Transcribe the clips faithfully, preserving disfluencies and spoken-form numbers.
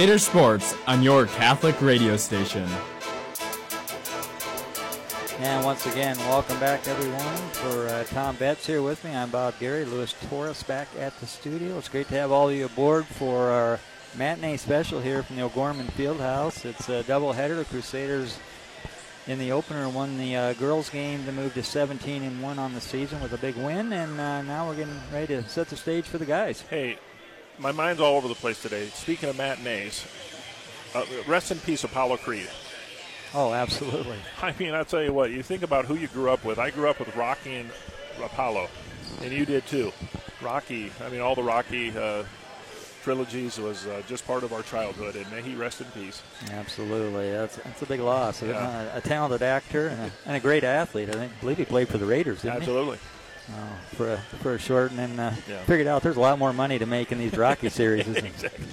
Crusader Sports on your Catholic radio station. And once again, welcome back, everyone. For uh, Tom Betts here with me, I'm Bob Gary. Louis Torres back at the studio. It's great to have all of you aboard for our matinee special here from the O'Gorman Fieldhouse. It's a doubleheader. The Crusaders in the opener won the uh, girls game to move to seventeen and one on the season with a big win, and uh, now we're getting ready to set the stage for the guys. Hey, my mind's all over the place today. Speaking of matinees, uh, rest in peace, Apollo Creed. Oh, absolutely. I mean, I'll tell you what, you think about who you grew up with. I grew up with Rocky and Apollo, and you did too. Rocky, I mean, all the Rocky uh, trilogies was uh, just part of our childhood, and may he rest in peace. Absolutely. That's, that's a big loss. Yeah. A, a talented actor and a, and a great athlete. I think, believe he played for the Raiders, didn't Absolutely. he? Oh, for a, for a short, and then uh, Yeah. figured out there's a lot more money to make in these Rocky series. Isn't Exactly.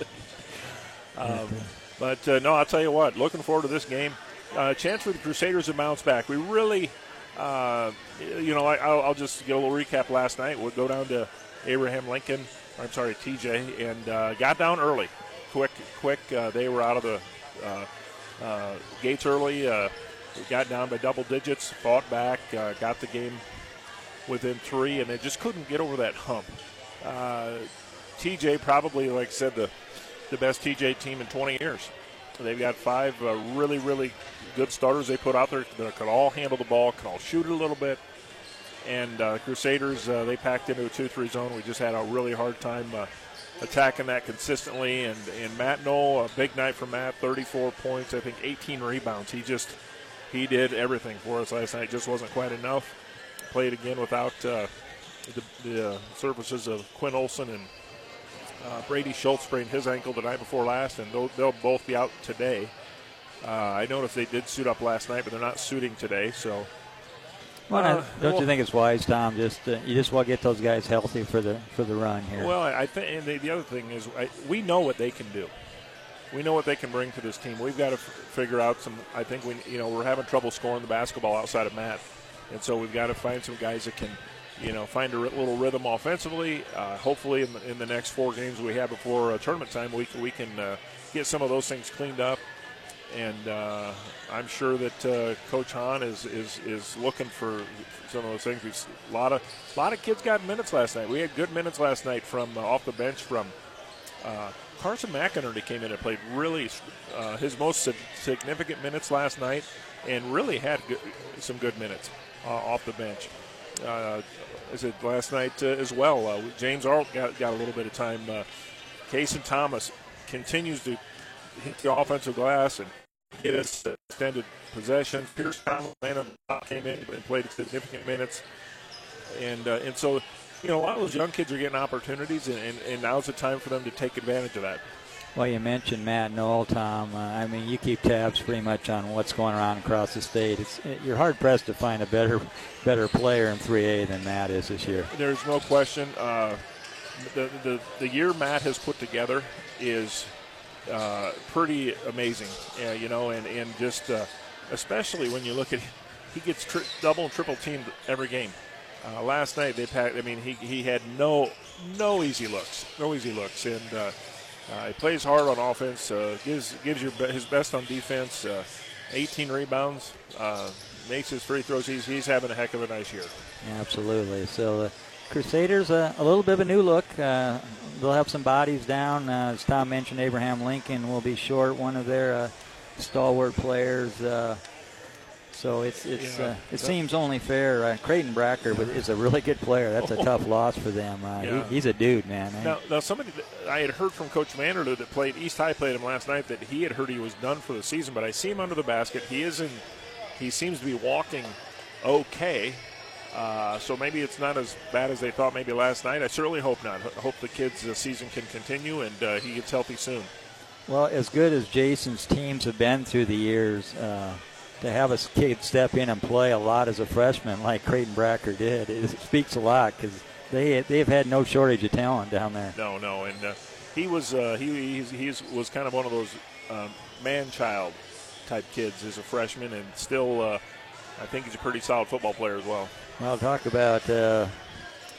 Um, but, uh, no, I'll tell you what, looking forward to this game. Uh, chance for the Crusaders to bounce back. We really, uh, you know, I, I'll, I'll just get a little recap last night. We'll go down to Abraham Lincoln, I'm sorry, T J, and uh, got down early. Quick, quick. Uh, they were out of the uh, uh, gates early. Uh, got down by double digits, fought back, uh, got the game within three, and they just couldn't get over that hump. Uh, T J probably, like I said, the, the best T J team in twenty years. They've got five uh, really, really good starters they put out there that could all handle the ball, could all shoot it a little bit. And uh, Crusaders, uh, they packed into a two three zone. We just had a really hard time uh, attacking that consistently. And, and Matt Knoll, a big night for Matt, thirty-four points, I think eighteen rebounds. He just, he did everything for us last night. Just wasn't quite enough. Played again without uh, the, the uh, services of Quinn Olson, and uh, Brady Schultz sprained his ankle the night before last, and they'll, they'll both be out today. Uh, I noticed they did suit up last night, but they're not suiting today. So, Well, uh, don't well, you think it's wise, Tom? Just uh, you just want to get those guys healthy for the for the run here. Well, I think, and the, the other thing is, I, we know what they can do. We know what they can bring to this team. We've got to f- figure out some. I think we, you know, we're having trouble scoring the basketball outside of Matt, and so we've got to find some guys that can, you know, find a r- little rhythm offensively. Uh, hopefully, in the, in the next four games we have before uh, tournament time, we can, we can uh, get some of those things cleaned up. And uh, I'm sure that uh, Coach Hahn is, is is looking for some of those things. We've, a lot of a lot of kids got minutes last night. We had good minutes last night from uh, off the bench from uh, Carson McInerney came in and played really uh, his most sig- significant minutes last night, and really had good, some good minutes uh, off the bench. Uh, as it last night uh, as well. Uh, James Arlt got got a little bit of time. Uh, Kason Thomas continues to hit the offensive glass and get us extended possession. Pierce Thomas came in and played significant minutes. And uh, and so, you know, a lot of those young kids are getting opportunities, and, and, and now's the time for them to take advantage of that. Well, you mentioned Matt Knoll, Tom. Uh, I mean, you keep tabs pretty much on what's going on across the state. It's it, you're hard-pressed to find a better better player in three A than Matt is this year. There's no question. Uh, the, the, the year Matt has put together is – Uh, pretty amazing, uh, you know, and, and just uh, especially when you look at, he gets tri- double and triple teamed every game. Uh, last night they packed. I mean, he he had no no easy looks, no easy looks, and uh, uh, he plays hard on offense. Uh, gives gives your his best on defense. Uh, eighteen rebounds, uh, makes his free throws. He's he's having a heck of a nice year. Absolutely. So the Crusaders, uh, a little bit of a new look. Uh, they'll have some bodies down. Uh, as Tom mentioned, Abraham Lincoln will be short, one of their uh, stalwart players. Uh, so it's it's yeah, uh, it seems only fair. Uh, Creighton Bracker is a really good player. That's a tough loss for them. Uh, yeah. he, he's a dude, man. Now, now somebody that I had heard from Coach Vanderloo that played East High played him last night that he had heard he was done for the season, but I see him under the basket. He is in. He seems to be walking okay. Uh, so maybe it's not as bad as they thought maybe last night. I certainly hope not. I hope the kid's uh, season can continue and uh, he gets healthy soon. Well, as good as Jason's teams have been through the years, uh, to have a kid step in and play a lot as a freshman like Creighton Bracker did, it speaks a lot because they, they've had no shortage of talent down there. No, no. And uh, he was uh, he he's, he's was kind of one of those um, man-child type kids as a freshman, and still uh, I think he's a pretty solid football player as well. Well, talk about uh,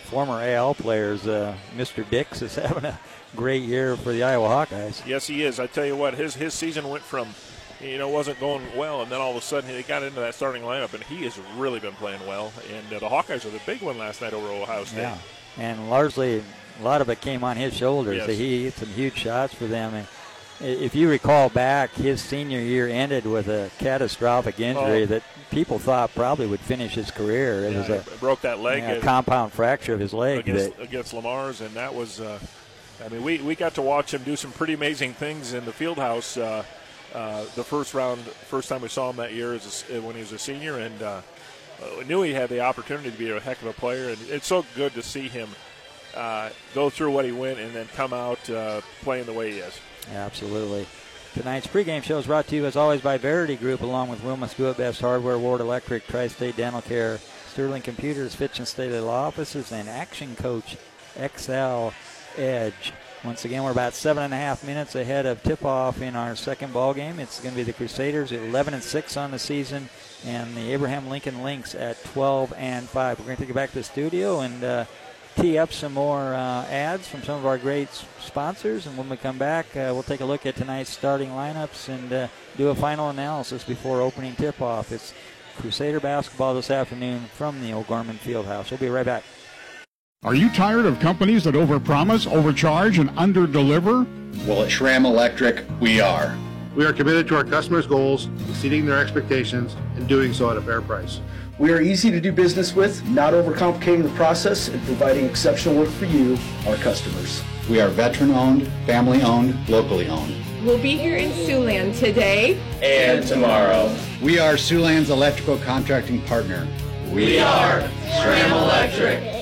former A L players. Uh, Mister Dix is having a great year for the Iowa Hawkeyes. Yes, he is. I tell you what, his his season went from, you know, wasn't going well, and then all of a sudden he got into that starting lineup, and he has really been playing well. And uh, the Hawkeyes are the big one last night over Ohio State. Yeah, and largely a lot of it came on his shoulders. Yes. He hit some huge shots for them. And if you recall back, his senior year ended with a catastrophic injury oh. that people thought probably would finish his career. It yeah, was a it broke that leg. yeah, compound fracture of his leg. Against, that, against Lamar's, and that was, uh, I mean, we, we got to watch him do some pretty amazing things in the field house uh, uh, the first round, first time we saw him that year as a, when he was a senior, and uh, we knew he had the opportunity to be a heck of a player, and it's so good to see him uh, go through what he went and then come out uh, playing the way he is. Absolutely. Tonight's pregame show is brought to you, as always, by Verity Group, along with Wilma's Do It Best Hardware, Ward Electric, Tri-State Dental Care, Sterling Computers, Fitch and Staley Law Offices, and Action Coach X L Edge. Once again, we're about seven and a half minutes ahead of tip-off in our second ball game. It's going to be the Crusaders at eleven and six on the season, and the Abraham Lincoln Lynx at twelve and five. We're going to take it back to the studio and uh, tee up some more uh, ads from some of our great sponsors, and when we come back, uh, we'll take a look at tonight's starting lineups and uh, do a final analysis before opening tip-off. It's Crusader basketball this afternoon from the O'Gorman Fieldhouse. We'll be right back. Are you tired of companies that overpromise, overcharge, and underdeliver? Well, at Schramm Electric, we are. We are committed to our customers' goals, exceeding their expectations, and doing so at a fair price. We are easy to do business with, not overcomplicating the process, and providing exceptional work for you, our customers. We are veteran-owned, family-owned, locally owned. We'll be here in Siouxland today and tomorrow. We are Siouxland's electrical contracting partner. We are Schramm Electric.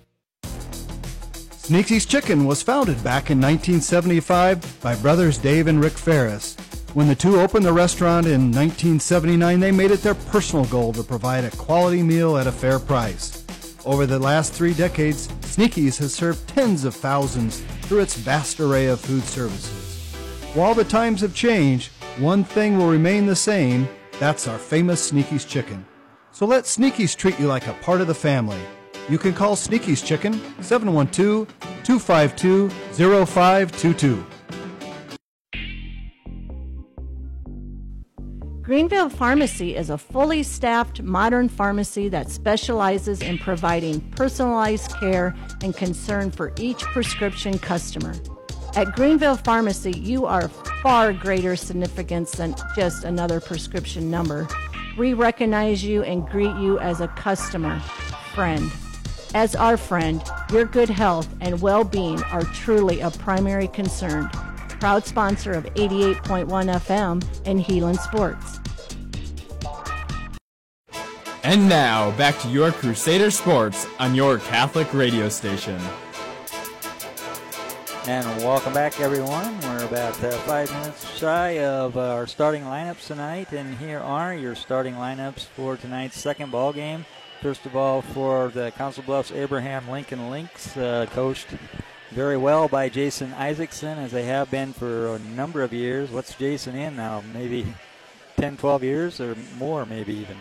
Sneaksy's Chicken was founded back in nineteen seventy-five by brothers Dave and Rick Ferris. When the two opened the restaurant in nineteen seventy-nine, they made it their personal goal to provide a quality meal at a fair price. Over the last three decades, Sneaky's has served tens of thousands through its vast array of food services. While the times have changed, one thing will remain the same. That's our famous Sneaky's Chicken. So let Sneaky's treat you like a part of the family. You can call Sneaky's Chicken seven one two, two five two, zero five two two. Greenville Pharmacy is a fully staffed modern pharmacy that specializes in providing personalized care and concern for each prescription customer. At Greenville Pharmacy, you are far greater significance than just another prescription number. We recognize you and greet you as a customer, friend. As our friend, your good health and well-being are truly a primary concern. Proud sponsor of eighty-eight point one F M and Heelan Sports. And now, back to your Crusader Sports on your Catholic radio station. And welcome back, everyone. We're about uh, five minutes shy of uh, our starting lineups tonight, and here are your starting lineups for tonight's second ball game. First of all, for the Council Bluffs Abraham Lincoln Lynx, uh, coached very well by Jason Isaacson, as they have been for a number of years. What's Jason in now? Maybe ten, twelve years or more, maybe even.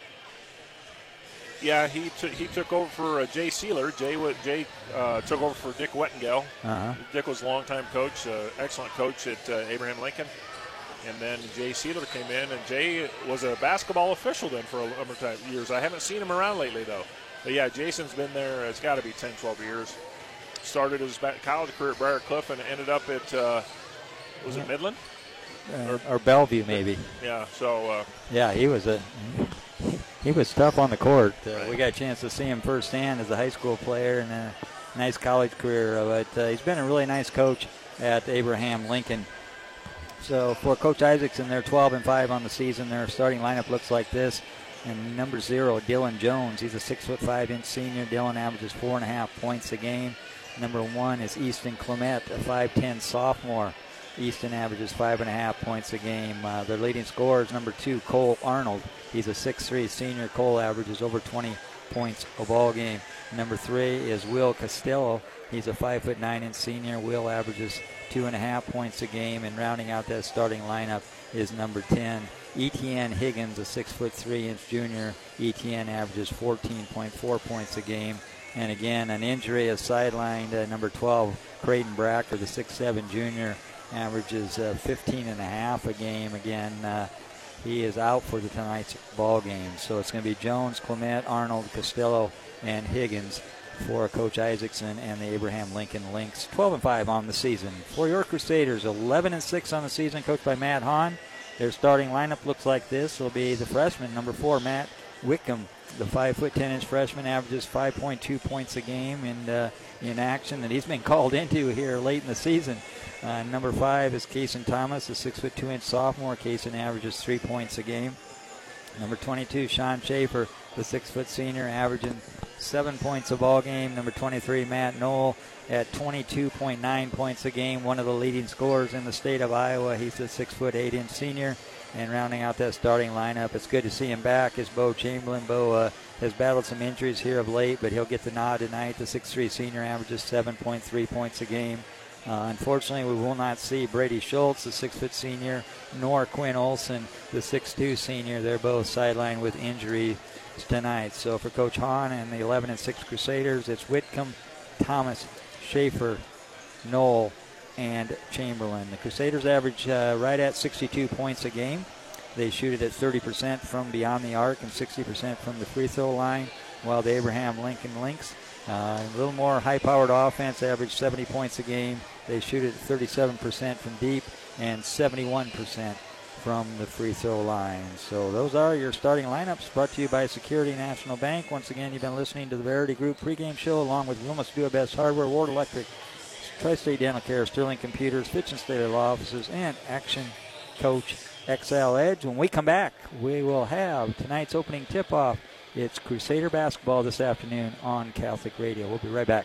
Yeah, he took he took over for uh, Jay Sealer. Jay Jay uh, took over for Dick Wettengel. Uh-huh. Dick was a longtime coach, uh, excellent coach at uh, Abraham Lincoln. And then Jay Sealer came in, and Jay was a basketball official then for a number of years. I haven't seen him around lately, though. But, yeah, Jason's been there. It's got to be ten, twelve years. Started his college career at Briar Cliff and ended up at, uh, was it Midland? Uh, or, or Bellevue, maybe. Yeah, so. Uh, yeah, he was a he was tough on the court. Uh, right. We got a chance to see him firsthand as a high school player and a nice college career. But uh, he's been a really nice coach at Abraham Lincoln. So for Coach Isaacson, they're twelve and five on the season. Their starting lineup looks like this. And number zero, Dylan Jones. He's a six foot five inch senior. Dylan averages four and a half points a game. Number one is Easton Clement, a five ten sophomore. Easton averages five and a half points a game. Uh, their leading scorer is number two, Cole Arnold. He's a six three senior. Cole averages over twenty points a ball game. Number three is Will Costello. He's a five foot nine inch senior. Will averages two and a half points a game. And rounding out that starting lineup is number ten, Etienne Higgins, a six foot three inch junior. Etienne averages fourteen point four points a game. And again, an injury has sidelined uh, number twelve, Creighton Bracker, the six seven junior, averages uh, fifteen and a half a game. Again, uh, he is out for the tonight's ball game. So it's going to be Jones, Clement, Arnold, Costello, and Higgins for Coach Isaacson and the Abraham Lincoln Lynx. twelve and five on the season. For your Crusaders, eleven and six on the season, coached by Matt Hahn. Their starting lineup looks like this. It'll be the freshman, number four, Matt Wickham. The five foot ten inch freshman averages five point two points a game in, uh, in action that he's been called into here late in the season. Uh, number five is Kaysen Thomas, a six foot two inch sophomore. Kaysen averages three points a game. Number twenty-two, Sean Schaefer, the six foot senior, averaging seven points a ball game. Number twenty-three, Matt Knoll, at twenty-two point nine points a game, one of the leading scorers in the state of Iowa. He's a six foot eight inch senior. And rounding out that starting lineup, it's good to see him back, is Bo Chamberlain. Bo uh, has battled some injuries here of late, but he'll get the nod tonight. The six three senior averages seven point three points a game. Uh, unfortunately, we will not see Brady Schultz, the six foot senior, nor Quinn Olson, the six two senior. They're both sidelined with injury tonight. So for Coach Hahn and the eleven and six Crusaders, it's Whitcomb, Thomas, Schaefer, Knoll, and Chamberlain. The Crusaders average uh, right at sixty-two points a game. They shoot it at thirty percent from beyond the arc and sixty percent from the free throw line, while the Abraham Lincoln Lynx, uh, a little more high-powered offense, average seventy points a game. They shoot it at thirty-seven percent from deep and seventy-one percent from the free throw line. So those are your starting lineups, brought to you by Security National Bank. Once again, you've been listening to the Verity Group pregame show along with Wilma's Do It Best Hardware, Ward Electric, Tri-State Dental Care, Sterling Computers, Fitch and Stater Law Offices, and Action Coach X L Edge. When we come back, we will have tonight's opening tip-off. It's Crusader basketball this afternoon on Catholic Radio. We'll be right back.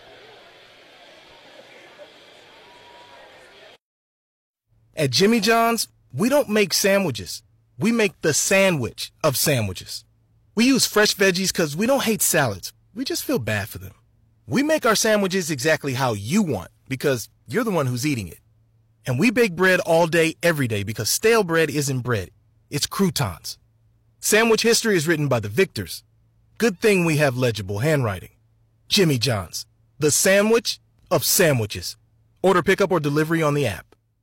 At Jimmy John's, we don't make sandwiches. We make the sandwich of sandwiches. We use fresh veggies because we don't hate salads. We just feel bad for them. We make our sandwiches exactly how you want because you're the one who's eating it. And we bake bread all day, every day because stale bread isn't bread. It's croutons. Sandwich history is written by the victors. Good thing we have legible handwriting. Jimmy John's, the sandwich of sandwiches. Order pickup or delivery on the app.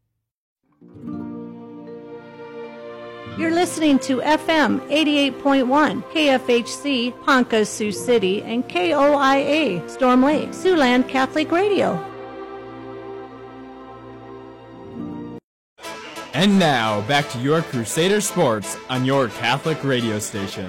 You're listening to F M eighty-eight point one, K F H C, Ponca, Sioux City, and K O I A, Storm Lake, Siouxland Catholic Radio. And now, back to your Crusader Sports on your Catholic radio station.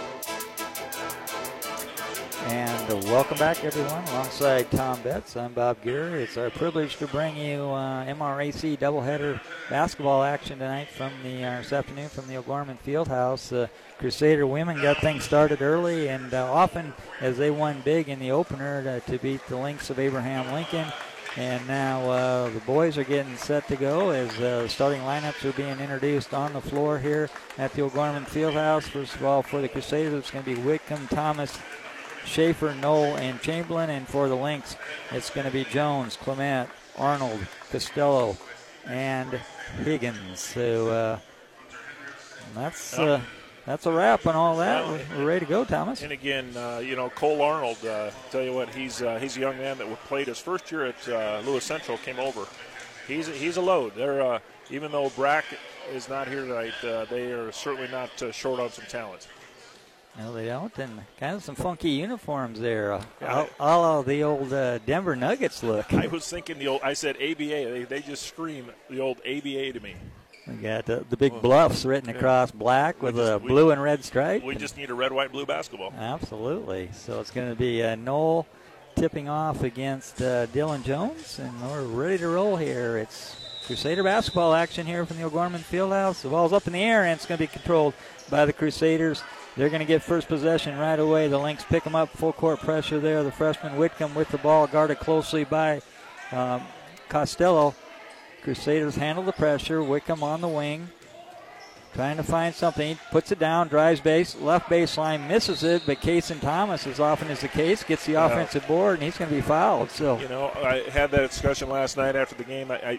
And uh, welcome back, everyone. Alongside Tom Betts, I'm Bob Geary. It's our privilege to bring you uh, M R A C doubleheader basketball action tonight from the uh, this afternoon from the O'Gorman Fieldhouse. Uh, Crusader women got things started early, and uh, often as they won big in the opener to, to beat the Lynx of Abraham Lincoln. And now uh, the boys are getting set to go as uh, the starting lineups are being introduced on the floor here at the O'Gorman Fieldhouse. First of all, for the Crusaders, it's going to be Whitcomb, Thomas, Schaefer, Knoll, and Chamberlain. And for the Lynx, it's going to be Jones, Clement, Arnold, Costello, and Higgins. So uh, that's uh, that's a wrap on all that. Well, we're, we're ready to go, Thomas. And again, uh, you know, Cole Arnold, uh, tell you what, he's uh, he's a young man that played his first year at uh, Lewis Central, came over. He's a, he's a load. They're uh, even though Brack is not here tonight, uh, they are certainly not uh, short on some talent. No, they don't, and kind of some funky uniforms there. Uh, yeah, all, all the old uh, Denver Nuggets look. I was thinking the old. I said A B A. They, they just scream the old A B A to me. We got the, the big bluffs written across black with just, a blue we, and red stripe. We just need a red, white, blue basketball. Absolutely. So it's going to be uh, Knoll tipping off against uh, Dylan Jones, and we're ready to roll here. It's Crusader basketball action here from the O'Gorman Fieldhouse. The ball's up in the air, and it's going to be controlled by the Crusaders. They're going to get first possession right away. The Lynx pick them up, full court pressure there. The freshman Whitcomb with the ball, guarded closely by um, Costello. Crusaders handle the pressure. Whitcomb on the wing, trying to find something. He puts it down, drives base, left baseline, misses it, but Kaysen Thomas, as often is the case, gets the offensive yeah. board, and he's going to be fouled. So you know, I had that discussion last night after the game. I, I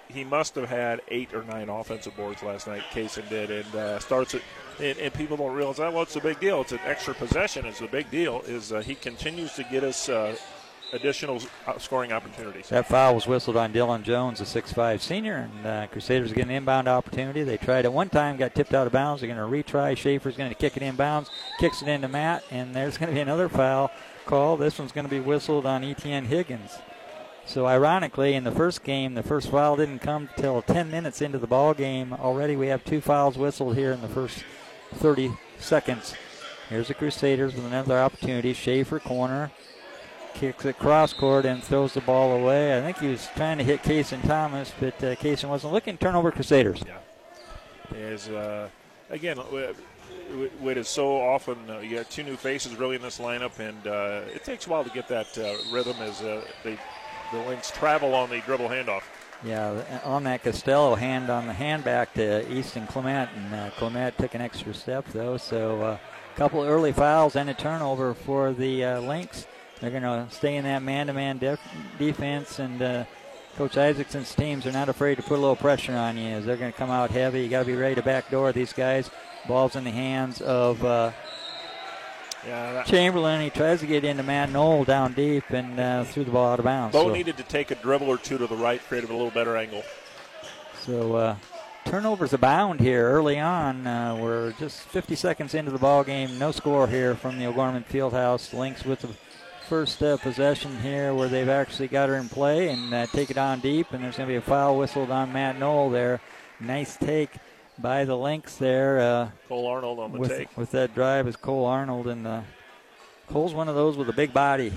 he must have had eight or nine offensive boards last night. Kaysen did, and uh, starts it. And, and people don't realize that. Well, it's a big deal. It's an extra possession. It's a big deal. Is uh, he continues to get us uh, additional scoring opportunities. That foul was whistled on Dylan Jones, a six five senior, and uh, Crusaders get an inbound opportunity. They tried it one time, got tipped out of bounds. They're going to retry. Schaefer's going to kick it inbounds, kicks it into Matt, and there's going to be another foul call. This one's going to be whistled on Etienne Higgins. So ironically, in the first game, the first foul didn't come till ten minutes into the ball game. Already we have two fouls whistled here in the first thirty seconds. Here's the Crusaders with another opportunity. Schaefer corner, kicks it cross court and throws the ball away. I think he was trying to hit Kaysen Thomas, but uh, Kaysen wasn't looking. Turnover Crusaders. Yeah. Is uh, again, what is so often uh, you got two new faces really in this lineup, and uh, it takes a while to get that uh, rhythm as uh, they. The Lynx travel on the dribble handoff. Yeah, on that Costello hand on the hand back to Easton Clement, and uh, Clement took an extra step though. So a uh, couple early fouls and a turnover for the uh, Lynx. They're going to stay in that man-to-man def- defense, and uh, Coach Isaacson's teams are not afraid to put a little pressure on you. As they're going to come out heavy. You got to be ready to backdoor these guys. Ball's in the hands of. Uh, Yeah, that, Chamberlain, he tries to get into Matt Knoll down deep and uh, threw the ball out of bounds. Bo so. needed to take a dribble or two to the right, create a little better angle. So uh, turnovers abound here early on. Uh, we're just fifty seconds into the ball game. No score here from the O'Gorman Fieldhouse. Lynx with the first uh, possession here where they've actually got her in play and uh, take it on deep. And there's going to be a foul whistled on Matt Knoll there. Nice take by the Lynx there. Uh, Cole Arnold on the with, take. With that drive is Cole Arnold, and uh, Cole's one of those with a big body.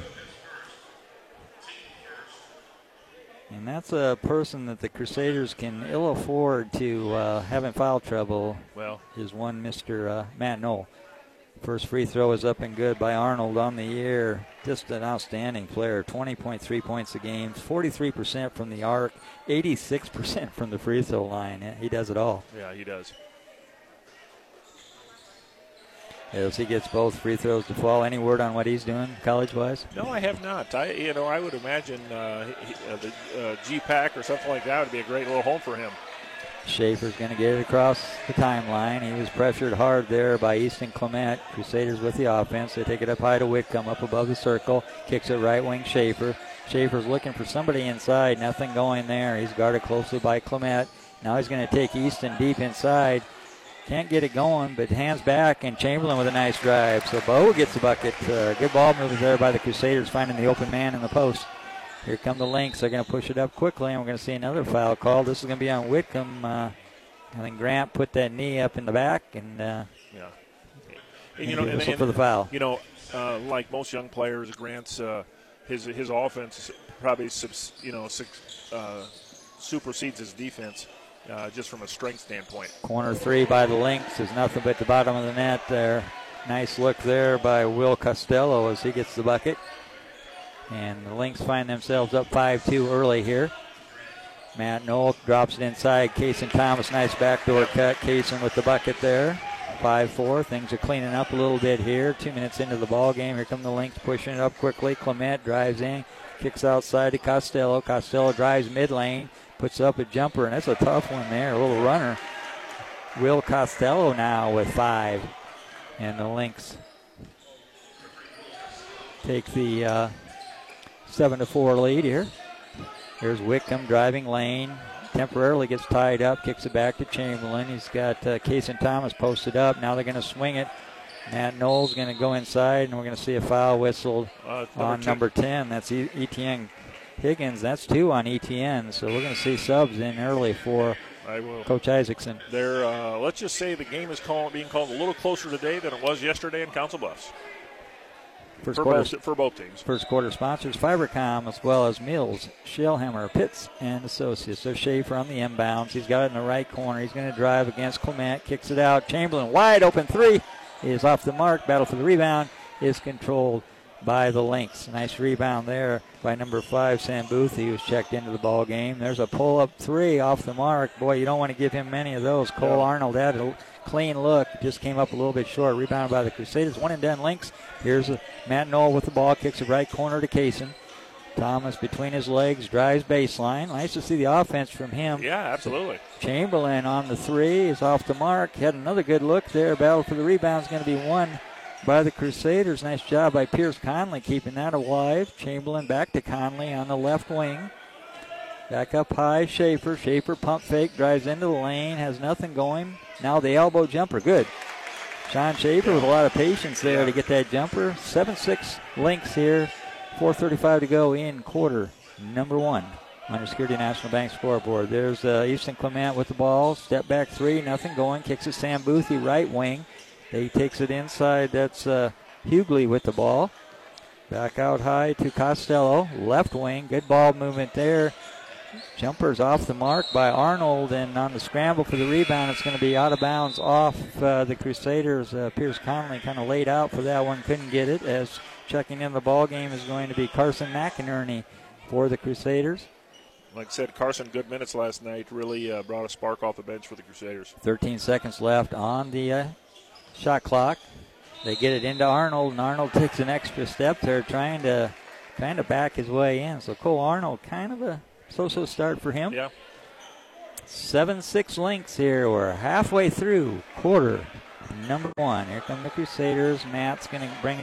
And that's a person that the Crusaders can ill afford to uh, have in foul trouble. Well, is one Mister Uh, Matt Knoll. First free throw is up and good by Arnold on the year. Just an outstanding player. twenty point three points a game, forty-three percent from the arc, eighty-six percent from the free throw line. He does it all. Yeah, he does. As he gets both free throws to fall. Any word on what he's doing college-wise? No, I have not. I, you know, I would imagine uh, he, uh, the uh, G PAC or something like that would be a great little home for him. Schaefer's going to get it across the timeline. He was pressured hard there by Easton Clement. Crusaders with the offense. They take it up high to Whitcomb, up above the circle. Kicks it right wing Schaefer. Schaefer's looking for somebody inside. Nothing going there. He's guarded closely by Clement. Now he's going to take Easton deep inside. Can't get it going, but hands back, and Chamberlain with a nice drive. So Bo gets the bucket. Uh, good ball movement there by the Crusaders, finding the open man in the post. Here come the Lynx. They're going to push it up quickly, and we're going to see another foul call. This is going to be on Whitcomb. Uh, I think Grant put that knee up in the back, and uh, yeah, and, you know, and, and, for the foul. You know, uh, like most young players, Grant's uh, his his offense probably subs, you know uh, supersedes his defense uh, just from a strength standpoint. Corner three by the Lynx is nothing but the bottom of the net there. Nice look there by Will Costello as he gets the bucket. And the Lynx find themselves up five two early here. Matt Knoll drops it inside. Kaysen Thomas, nice backdoor cut. Kaysen with the bucket there. five four. Things are cleaning up a little bit here. Two minutes into the ball game. Here come the Lynx pushing it up quickly. Clement drives in, kicks outside to Costello. Costello drives mid lane, puts up a jumper, and that's a tough one there. A little runner. Will Costello now with five. And the Lynx take the uh, seven to four lead here. Here's Whitcomb driving lane. Temporarily gets tied up, kicks it back to Chamberlain. He's got uh, Kaysen Thomas posted up. Now they're going to swing it. Matt Knoll's going to go inside, and we're going to see a foul whistled uh, number on two. number ten. That's e- Etienne Higgins. That's two on Etienne. So we're going to see subs in early for I will. Coach Isaacson. There, uh, let's just say the game is call, being called a little closer today than it was yesterday in Council Bluffs. First for, quarter, both, for both teams. First quarter sponsors Fibercom as well as Mills, Shellhammer, Pitts, and Associates. So Schaefer on the inbounds. He's got it in the right corner. He's going to drive against Clement. Kicks it out. Chamberlain wide open three is off the mark. Battle for the rebound is controlled by the Lynx. Nice rebound there by number five, Sam Boothie, who's checked into the ball game. There's a pull-up three off the mark. Boy, you don't want to give him many of those. Cole yeah. Arnold had a clean look. Just came up a little bit short. Rebounded by the Crusaders. One and done Lynx. Here's a Matt Knoll with the ball. Kicks it right corner to Kaysen. Thomas between his legs, drives baseline. Nice to see the offense from him. Yeah, absolutely. Chamberlain on the three is off the mark. Had another good look there. Battle for the rebound is going to be won by the Crusaders. Nice job by Pierce Conley keeping that alive. Chamberlain back to Conley on the left wing. Back up high, Schaefer. Schaefer pump fake, drives into the lane, has nothing going. Now the elbow jumper, good. Sean Schaefer with a lot of patience there to get that jumper. seven six Lynx here. four thirty-five to go in quarter number one on your Security National Bank scoreboard. There's uh, Easton Clement with the ball. Step back three, nothing going. Kicks it Sam Boothie, right wing. He takes it inside. That's uh, Hughley with the ball. Back out high to Costello, left wing. Good ball movement there. Jumpers off the mark by Arnold, and on the scramble for the rebound, it's going to be out of bounds off uh, the Crusaders. Uh, Pierce Conley kind of laid out for that one, couldn't get it, as checking in the ball game is going to be Carson McInerney for the Crusaders. Like I said, Carson, good minutes last night, really uh, brought a spark off the bench for the Crusaders. thirteen seconds left on the uh, shot clock. They get it into Arnold, and Arnold takes an extra step there, trying to kind of back his way in. So Cole Arnold, kind of a so-so start for him. Yeah. seven six Lynx here. We're halfway through quarter number one. Here come the Crusaders. Matt's going to bring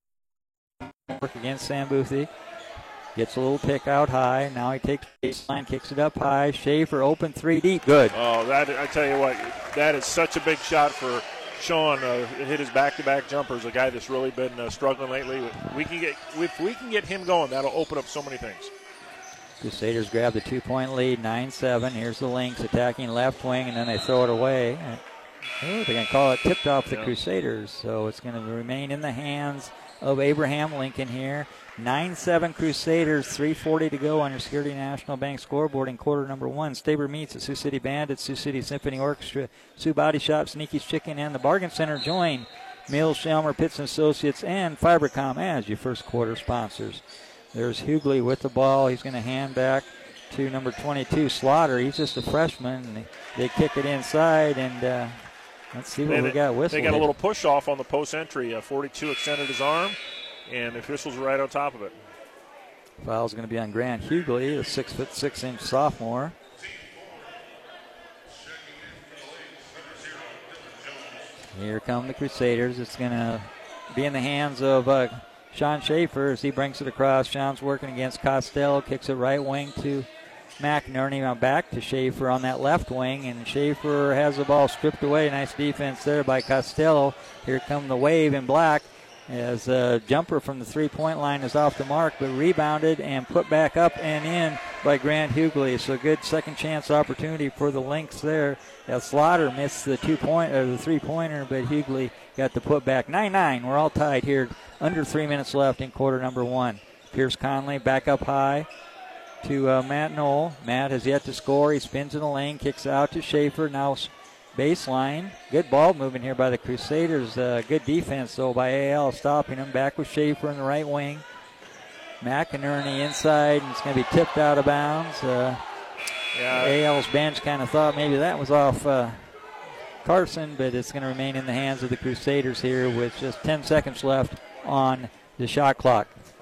it work against Sam Boothie. Gets a little pick out high. Now he takes baseline, kicks it up high. Schaefer open three deep. Good. Oh, that I tell you what, that is such a big shot for Sean. Uh, hit his back-to-back jumpers. A guy that's really been uh, struggling lately. We can get if we can get him going, that'll open up so many things. Crusaders grab the two-point lead, nine seven. Here's the Lynx attacking left wing, and then they throw it away. Oh, they're going to call it tipped off the yeah. Crusaders, so it's going to remain in the hands of Abraham Lincoln here. nine seven Crusaders, three forty to go on your Security National Bank scoreboard in quarter number one. Stabur Meats at Sioux City Bandits, Sioux City Symphony Orchestra, Sioux Body Shop, Sneaky's Chicken, and the Bargain Center join Mills, Shelmer, Pitts and Associates, and Fibercom as your first quarter sponsors. There's Hughley with the ball. He's going to hand back to number twenty-two, Slaughter. He's just a freshman. And they kick it inside, and uh, let's see what and we got. Whistle. They got a little push off on the post entry. Uh, forty-two extended his arm, and the officials are right on top of it. Foul's going to be on Grant Hughley, a six foot six inch sophomore. Here come the Crusaders. It's going to be in the hands of uh, Sean Schaefer as he brings it across. Sean's working against Costello, kicks it right wing to McInerney. Now back to Schaefer on that left wing, and Schaefer has the ball stripped away. Nice defense there by Costello. Here come the Wave in black as a jumper from the three-point line is off the mark, but rebounded and put back up and in by Grant Hughley. So good second chance opportunity for the Lynx there. As Slaughter missed the two-point or the three-pointer, but Hughley got the putback. nine nine. We're all tied here. Under three minutes left in quarter number one. Pierce Conley back up high to uh, Matt Knoll. Matt has yet to score. He spins in the lane, kicks out to Schaefer. Now baseline. Good ball movement here by the Crusaders. Uh, good defense, though, by A L stopping him. Back with Schaefer in the right wing. McInerney inside, and it's going to be tipped out of bounds. Uh, yeah. A L's bench kind of thought maybe that was off uh, Carson, but it's going to remain in the hands of the Crusaders here with just ten seconds left on the shot clock.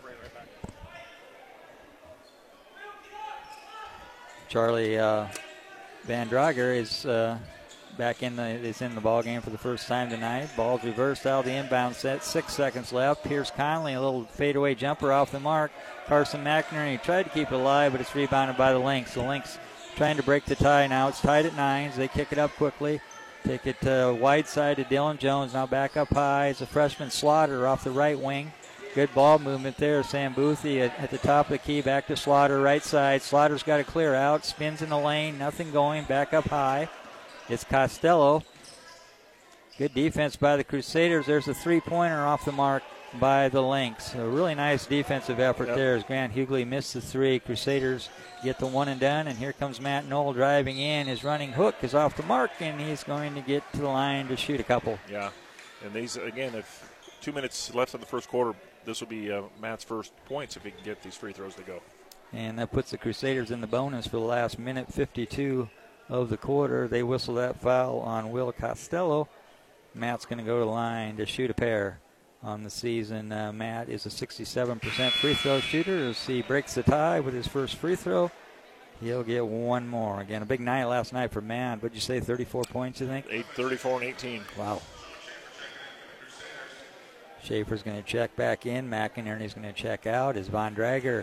Charlie uh, Van Drager is uh, back in the is in the ball game for the first time tonight. Ball's reversed out of the inbound set. Six seconds left. Pierce Conley, a little fadeaway jumper off the mark. Carson McInerney tried to keep it alive, but it's rebounded by the Lynx. The Lynx trying to break the tie now. It's tied at nines. They kick it up quickly. Take it uh, wide side to Dylan Jones. Now back up high. It's a freshman Slaughter off the right wing. Good ball movement there. Sam Boothie at, at the top of the key. Back to Slaughter, right side. Slaughter's got to clear out. Spins in the lane. Nothing going. Back up high. It's Costello. Good defense by the Crusaders. There's a three-pointer off the mark by the Lynx. A really nice defensive effort yep. there as Grant Hughley missed the three. Crusaders get the one and done, and here comes Matt Knoll driving in. His running hook is off the mark, and he's going to get to the line to shoot a couple. Yeah, and these, again, if two minutes left in the first quarter, this will be uh, Matt's first points if he can get these free throws to go. And that puts the Crusaders in the bonus for the last minute fifty-two of the quarter. They whistle that foul on Will Costello. Matt's going to go to the line to shoot a pair on the season. Uh, Matt is a sixty-seven percent free throw shooter. As he breaks the tie with his first free throw, he'll get one more. Again, a big night last night for Matt. What'd you say, thirty-four points, you think? Eight, thirty-four and eighteen. Wow. Schaefer's going to check back in. McInerney's going to check out. Is Von Drager,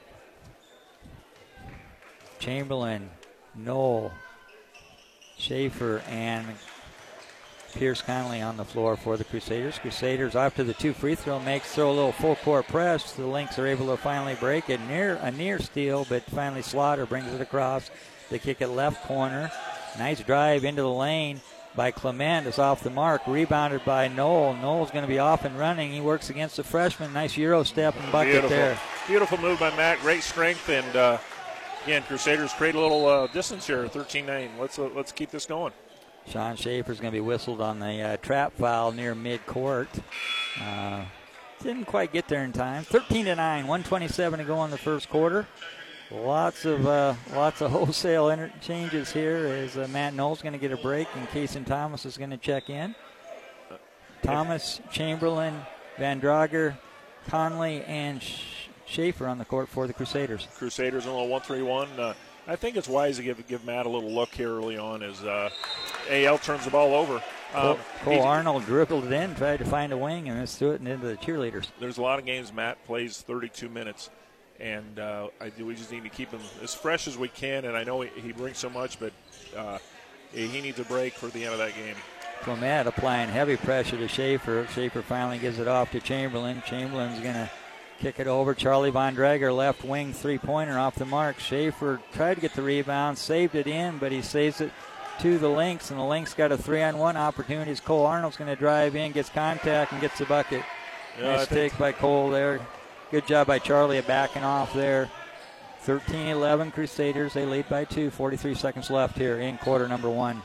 Chamberlain, Knoll, Schaefer, and Pierce Conley on the floor for the Crusaders. Crusaders off to the two free throw makes, throw a little full court press. The Lynx are able to finally break it. Near a near steal, but finally Slaughter brings it across. They kick it left corner. Nice drive into the lane by Clement. Is off the mark. Rebounded by Knoll. Knoll's going to be off and running. He works against the freshman. Nice Euro step and bucket Beautiful. there. Beautiful move by Matt. Great strength. And, uh, again, Crusaders create a little uh, distance here, thirteen nine. Let's, uh, let's keep this going. Sean Schaefer's going to be whistled on the uh, trap foul near midcourt. Uh, didn't quite get there in time. thirteen to nine, one twenty-seven to go in the first quarter. Lots of uh, lots of wholesale interchanges here as uh, Matt Knoll's going to get a break and Kason Thomas is going to check in. Thomas, Chamberlain, Van Drager, Conley, and Sh- Schaefer on the court for the Crusaders. Crusaders in a little one three one. Uh, I think it's wise to give give Matt a little look here early on as uh, A L turns the ball over. Um, Cole, Cole Arnold dribbled it in, tried to find a wing, and just threw it into the cheerleaders. There's a lot of games Matt plays thirty-two minutes, and uh, I do, we just need to keep him as fresh as we can. And I know he, he brings so much, but uh, he needs a break for the end of that game. Clement applying heavy pressure to Schaefer. Schaefer finally gives it off to Chamberlain. Chamberlain's going to kick it over. Charlie Von Drager, left wing three-pointer off the mark. Schaefer tried to get the rebound, saved it in, but he saves it to the Lynx, and the Lynx got a three-on-one opportunity as Cole Arnold's going to drive in, gets contact, and gets the bucket. Yeah, nice take by Cole there. Good job by Charlie of backing off there. thirteen eleven Crusaders. They lead by two. forty-three seconds left here in quarter number one.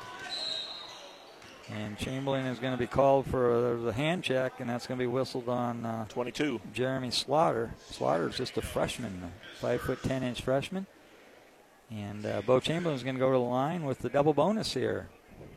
And Chamberlain is going to be called for the hand check, and that's going to be whistled on uh, twenty-two. Jeremy Slaughter. Slaughter's just a freshman, a five foot ten inch freshman. And uh, Bo Chamberlain's going to go to the line with the double bonus here.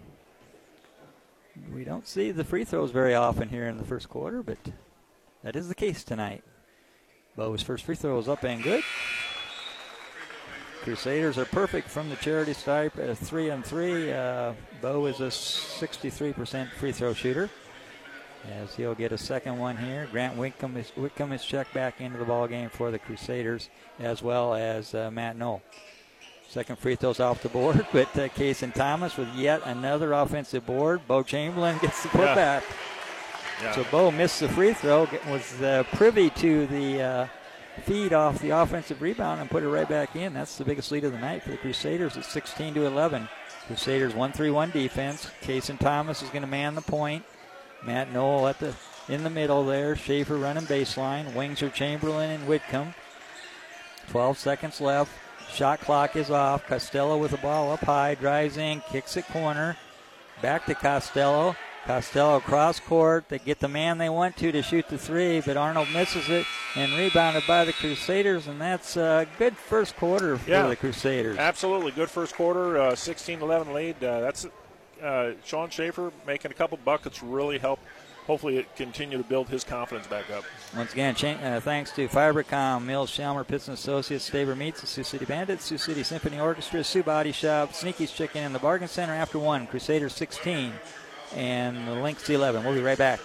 We don't see the free throws very often here in the first quarter, but that is the case tonight. Bo's first free throw is up and good. Crusaders are perfect from the charity stripe at three and three. Uh, Bo is a sixty-three percent free throw shooter, as he'll get a second one here. Grant Whitcomb is, Whitcomb is checked back into the ball game for the Crusaders, as well as uh, Matt Knoll. Second free throw's off the board, but uh, Kason Thomas with yet another offensive board. Bo Chamberlain gets the putback. Yeah. Yeah. So Bo missed the free throw, was uh, privy to the uh, feed off the offensive rebound and put it right back in. That's the biggest lead of the night for the Crusaders. It's sixteen to eleven. Crusaders one three one defense. Kason Thomas is going to man the point. Matt Knoll at the in the middle there. Schaefer running baseline. Wings are Chamberlain and Whitcomb. twelve seconds left. Shot clock is off. Costello with the ball up high. Drives in. Kicks it corner. Back to Costello. Costello cross court. They get the man they want to to shoot the three, but Arnold misses it and rebounded by the Crusaders, and that's a good first quarter for yeah, the Crusaders. Absolutely. Good first quarter. Uh, sixteen eleven lead. Uh, that's uh, Sean Schaefer making a couple buckets really helped. Hopefully it continue to build his confidence back up. Once again, uh, thanks to Fibercom, Mills, Shelmer, Pitts and Associates, Staber Meats, the Sioux City Bandits, Sioux City Symphony Orchestra, Sioux Body Shop, Sneaky's Chicken, and the Bargain Center after one. Crusaders sixteen and the Lynx eleven. We'll be right back.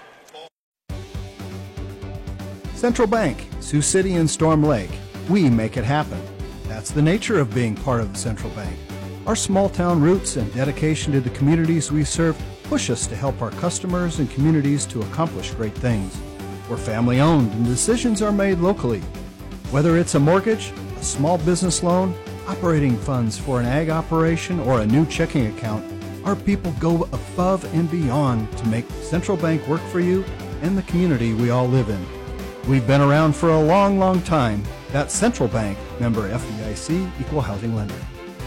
Central Bank, Sioux City and Storm Lake. We make it happen. That's the nature of being part of the Central Bank. Our small-town roots and dedication to the communities we serve push us to help our customers and communities to accomplish great things. We're family-owned and decisions are made locally. Whether it's a mortgage, a small business loan, operating funds for an ag operation, or a new checking account, our people go above and beyond to make Central Bank work for you and the community we all live in. We've been around for a long, long time. That's Central Bank, member F D I C, equal housing lender.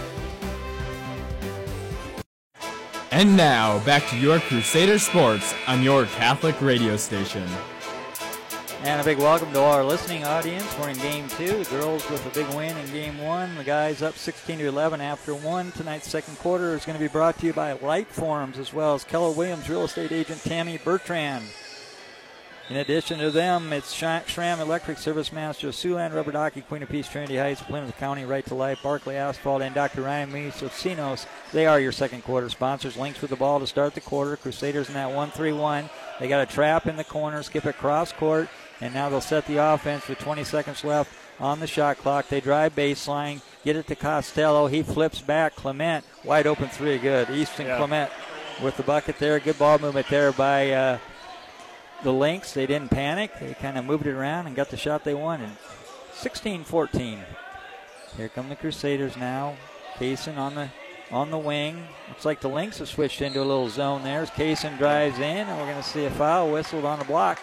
And now, back to your Crusader Sports on your Catholic radio station. And a big welcome to all our listening audience. We're in game two. The girls with a big win in game one. The guys up sixteen to eleven after one. Tonight's second quarter is going to be brought to you by Light Forums, as well as Keller Williams real estate agent Tammy Bertrand. In addition to them, it's Schramm Electric, Service Master, Siouxland Rubber Docky, Queen of Peace, Trinity Heights, Plymouth County, Right to Life, Barkley Asphalt, and Doctor Ryan Meese of Cinos. They are your second quarter sponsors. Lynx with the ball to start the quarter. Crusaders in that one three one. They got a trap in the corner, skip it cross court, and now they'll set the offense with twenty seconds left on the shot clock. They drive baseline, get it to Costello. He flips back. Clement, wide open three, good. Easton yeah. Clement with the bucket there. Good ball movement there by uh, the Lynx. They didn't panic. They kind of moved it around and got the shot they wanted. sixteen fourteen. Here come the Crusaders now. Kaysen on the on the wing. Looks like the Lynx have switched into a little zone there as Kaysen drives in, and we're going to see a foul whistled on the block.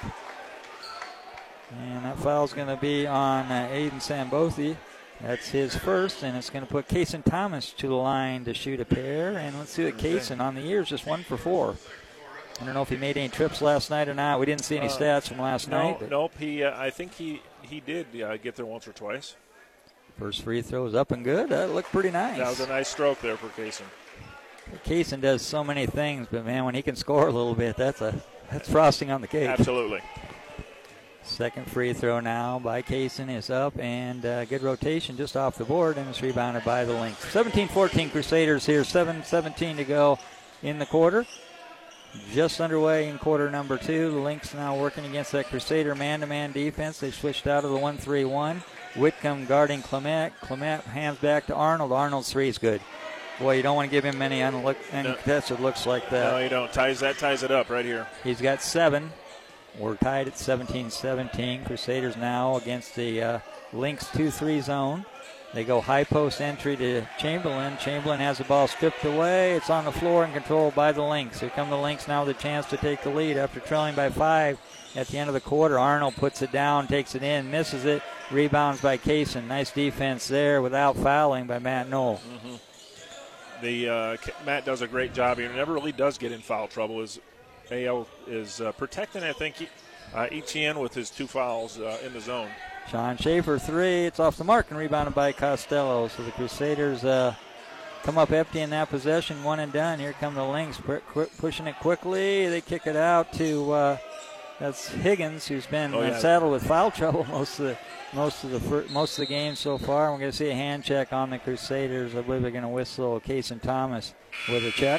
And that foul's going to be on uh, Aiden Sambothi. That's his first, and it's going to put Kaysen Thomas to the line to shoot a pair. And let's see what Kaysen on the year is just one for four. I don't know if he made any trips last night or not. We didn't see any uh, stats from last no, night. But nope. He, uh, I think he he did uh, get there once or twice. First free throw is up and good. That looked pretty nice. That was a nice stroke there for Kaysen. Kaysen does so many things, but man, when he can score a little bit, that's a that's frosting on the cake. Absolutely. Second free throw now by Kaysen is up, and uh, good rotation just off the board, and it's rebounded by the Lynx. seventeen fourteen Crusaders here, seven seventeen to go in the quarter. Just underway in quarter number two. The Lynx now working against that Crusader man-to-man defense. They switched out of the one three one. Whitcomb guarding Clement. Clement hands back to Arnold. Arnold's three is good. Boy, you don't want to give him any uncontested no. looks like that. No, you don't. Ties that ties it up right here. He's got seven. We're tied at seventeen seventeen. Crusaders now against the uh, Lynx two three zone. They go high post entry to Chamberlain. Chamberlain has the ball stripped away. It's on the floor and controlled by the Lynx. Here come the Lynx now with a chance to take the lead after trailing by five at the end of the quarter. Arnold puts it down, takes it in, misses it. Rebounds by Kaysen. Nice defense there without fouling by Matt Knoll. Mm-hmm. The uh, Matt does a great job here. He never really does get in foul trouble. His A L is uh, protecting, I think, he, uh, Etienne with his two fouls uh, in the zone. Sean Schaefer, three. It's off the mark and rebounded by Costello. So the Crusaders uh, come up empty in that possession, one and done. Here come the Lynx, qu- qu- pushing it quickly. They kick it out to uh, that's Higgins, who's been oh, yeah. saddled with foul trouble most of the most of the fir- most of the game so far. We're going to see a hand check on the Crusaders. I believe they're going to whistle Kaysen Thomas with a check.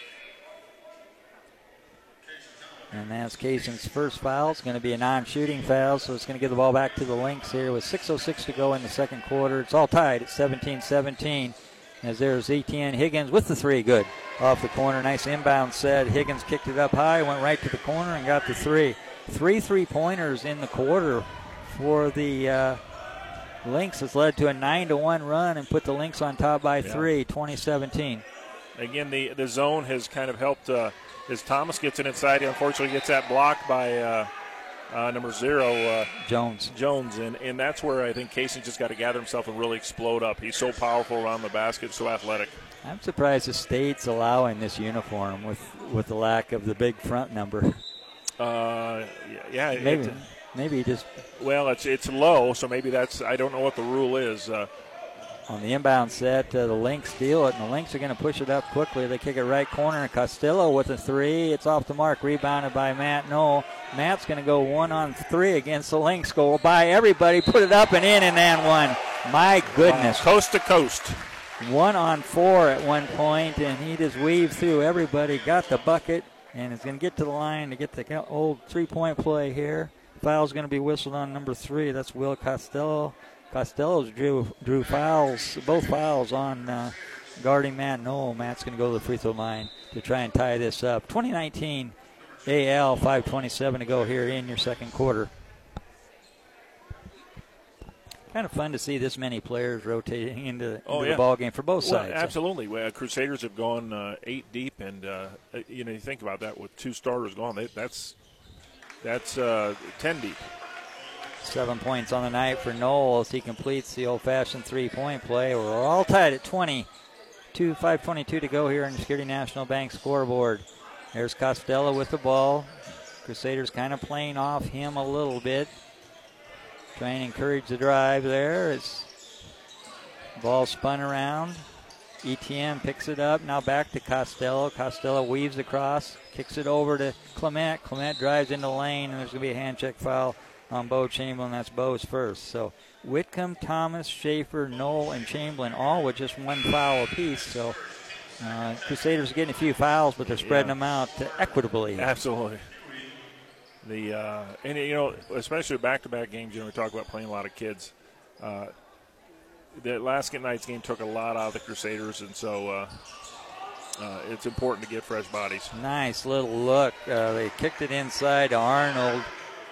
And that's Kaysen's first foul. It's going to be a non-shooting foul, so it's going to give the ball back to the Lynx here with six oh six to go in the second quarter. It's all tied at seventeen seventeen. As there's Etienne Higgins with the three. Good. Off the corner. Nice inbound set. Higgins kicked it up high, went right to the corner and got the three. Three three-pointers in the quarter for the uh, Lynx has led to a nine to one run and put the Lynx on top by yeah. three, twenty seventeen. Again, the, the zone has kind of helped uh, as Thomas gets it inside. He unfortunately gets that blocked by uh, uh, number zero. Uh, Jones. Jones, and, and that's where I think Kaysen just got to gather himself and really explode up. He's so powerful around the basket, so athletic. I'm surprised the State's allowing this uniform with, with the lack of the big front number. Uh, yeah, maybe it, maybe just well, it's it's low, so maybe that's I don't know what the rule is. Uh, on the inbound set, uh, the Lynx steal it, and the Lynx are going to push it up quickly. They kick it right corner. Costello with a three. It's off the mark. Rebounded by Matt Knoll. Matt's going to go one on three against the Lynx. Go by everybody. Put it up and in, and then one. My goodness. Wow. Coast to coast. One on four at one point, and he just weaved through everybody. Got the bucket, and is going to get to the line to get the old three-point play here. Foul's going to be whistled on number three. That's Will Costello. Costello's drew drew fouls, both fouls on uh, guarding Matt Knoll. Matt's going to go to the free throw line to try and tie this up. twenty nineteen A L, five twenty-seven to go here in your second quarter. Kind of fun to see this many players rotating into, into oh, yeah. the ball game for both well, sides. Absolutely. Well, Crusaders have gone uh, eight deep, and uh, you know you think about that with two starters gone. They, that's that's uh, ten deep. Seven points on the night for Knoll as he completes the old-fashioned three-point play. We're all tied at twenty-two, five twenty-two to go here on the Security National Bank scoreboard. There's Costello with the ball. Crusaders kind of playing off him a little bit. Trying to encourage the drive there. It's ball spun around. Etienne picks it up. Now back to Costello. Costello weaves across, kicks it over to Clement. Clement drives into the lane, and there's going to be a hand check foul on Bo Chamberlain. That's Bo's first. So Whitcomb, Thomas, Schaefer, Knoll, and Chamberlain all with just one foul apiece. So uh, Crusaders are getting a few fouls, but they're spreading yeah. them out equitably. Absolutely. The uh, and you know, especially back-to-back games, you know, we talk about playing a lot of kids. Uh, the last night's game took a lot out of the Crusaders, and so uh, uh, it's important to get fresh bodies. Nice little look. Uh, they kicked it inside to Arnold.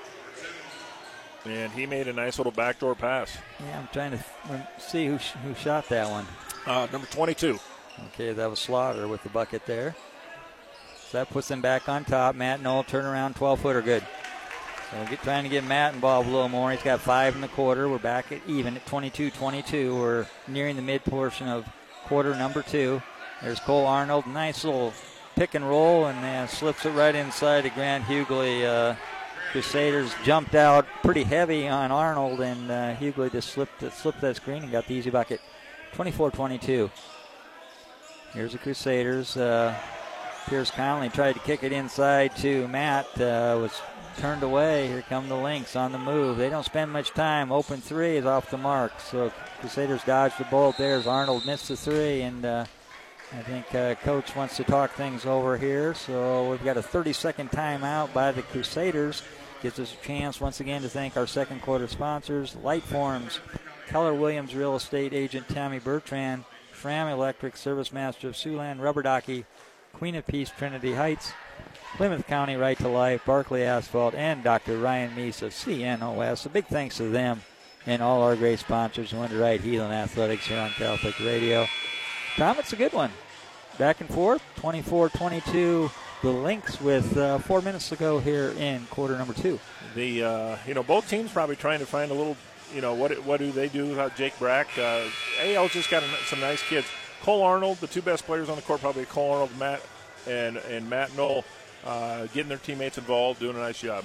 And he made a nice little backdoor pass. Yeah, I'm trying to see who sh- who shot that one. Uh, number twenty-two. Okay, that was Slaughter with the bucket there. So that puts them back on top. Matt Knoll, turnaround, twelve-footer, good. So get, trying to get Matt involved a little more. He's got five in the quarter. We're back at even at twenty-two twenty-two. We're nearing the mid portion of quarter number two. There's Cole Arnold. Nice little pick and roll, and uh, slips it right inside to Grant Hughley. Uh, Crusaders jumped out pretty heavy on Arnold, and uh, Hughley just slipped, slipped that screen and got the easy bucket. twenty-four twenty-two. Here's the Crusaders. Uh, Pierce Conley tried to kick it inside to Matt. Uh, was turned away. Here come the Lynx on the move. They don't spend much time. Open three is off the mark. So Crusaders dodged the bullet there as Arnold missed the three. And uh, I think uh, Coach wants to talk things over here. So we've got a thirty-second timeout by the Crusaders. Gives us a chance once again to thank our second quarter sponsors, Lightforms, Keller Williams Real Estate Agent Tammy Bertrand, Fram Electric, Service Master of Siouxland, Rubber Docky, Queen of Peace, Trinity Heights, Plymouth County Right to Life, Barclay Asphalt, and Doctor Ryan Meese of C N O S. A big thanks to them and all our great sponsors who underwrite Heelan Athletics here on Catholic Radio. Tom, it's a good one. Back and forth, twenty-four twenty-two. The Lynx with uh, four minutes to go here in quarter number two. The uh, you know both teams probably trying to find a little you know what what do they do without Jake Brack? Uh, A L just got a, some nice kids. Cole Arnold, the two best players on the court, probably Cole Arnold, Matt and and Matt Knoll, uh, getting their teammates involved, doing a nice job.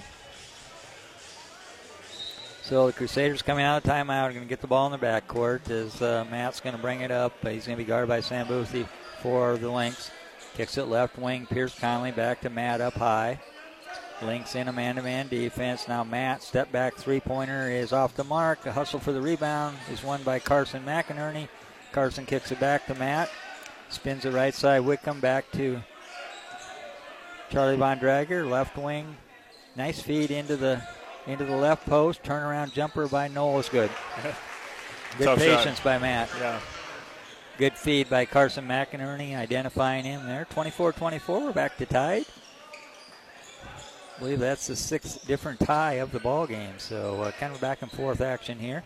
So the Crusaders coming out of timeout are going to get the ball in their backcourt as uh, Matt's going to bring it up. He's going to be guarded by Sam Boothie for the Lynx. Kicks it left wing. Pierce Conley back to Matt up high. Lynx in a man-to-man defense. Now Matt, step back three-pointer is off the mark. A hustle for the rebound is won by Carson McInerney. Carson kicks it back to Matt. Spins it right side. Whitcomb back to Charlie Von Drager, left wing. Nice feed into the into the left post. Turnaround jumper by Knoll is good. Good Tough patience shot. by Matt. Yeah. Good feed by Carson McInerney, identifying him there. twenty-four twenty-four, we're back to tied. I believe that's the sixth different tie of the ball game, so uh, kind of back and forth action here.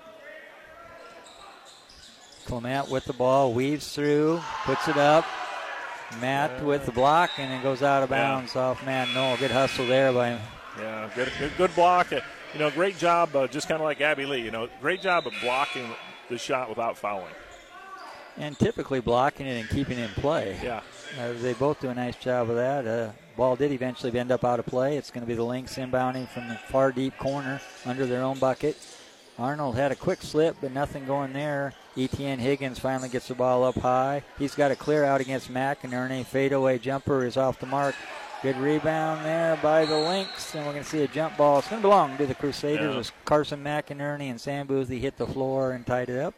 Clement with the ball, weaves through, puts it up. Matt yeah. with the block, and it goes out of bounds yeah. off Matt Knoll. Good hustle there by him. Yeah, good, good, good block. Uh, you know, great job, uh, just kind of like Abby Lee. You know, great job of blocking the shot without fouling. And typically blocking it and keeping it in play. Yeah. Uh, they both do a nice job of that. Uh, ball did eventually end up out of play. It's going to be the Lynx inbounding from the far deep corner under their own bucket. Arnold had a quick slip, but nothing going there. Etienne Higgins finally gets the ball up high. He's got a clear out against McInerney. Fadeaway jumper is off the mark. Good rebound there by the Lynx, and we're going to see a jump ball. It's going to belong to the Crusaders yeah. as Carson McInerney and Sam Boothie hit the floor and tied it up.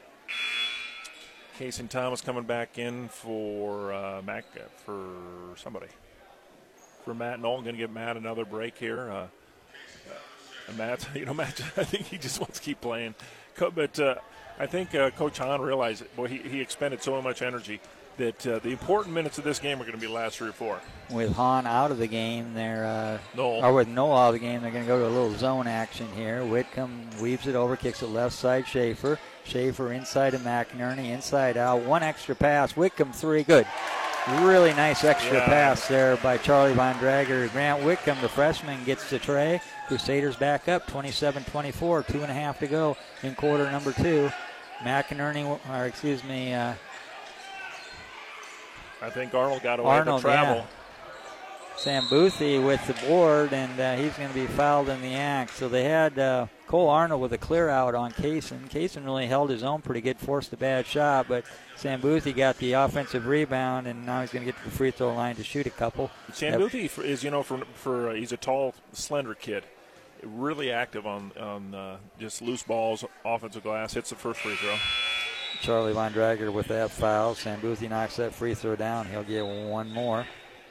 Casey Thomas coming back in for uh, Mac for somebody. For Matt Knoll, going to give Matt another break here. Uh, and Matt, you know, Matt, I think he just wants to keep playing. But uh, I think uh, Coach Hahn realized, boy, he, he expended so much energy that uh, the important minutes of this game are going to be the last three or four. With Hahn out of the game, they're uh, Knoll. or with Knoll out of the game, they're going to go to a little zone action here. Whitcomb weaves it over, kicks it left side. Schaefer, Schaefer inside to McInerney, inside out. One extra pass. Whitcomb three, good. Really nice extra yeah. pass there by Charlie Von Drager. Grant Whitcomb, the freshman, gets the tray. Crusaders back up, twenty-seven twenty-four, two and a half to go in quarter number two. McInerney, or excuse me. Uh, I think Arnold got away Arnold, with the travel. Yeah. Sam Boothie with the board, and uh, he's going to be fouled in the act. So they had uh, Cole Arnold with a clear out on Kaysen. Kaysen really held his own pretty good, forced a bad shot, but Sam Boothie got the offensive rebound, and now he's going to get to the free throw line to shoot a couple. Sam yep. Boothie is, you know, for, for uh, he's a tall, slender kid, really active on on uh, just loose balls, offensive glass, hits the first free throw. Charlie Von Drager with that foul. Sam Boothie knocks that free throw down. He'll get one more.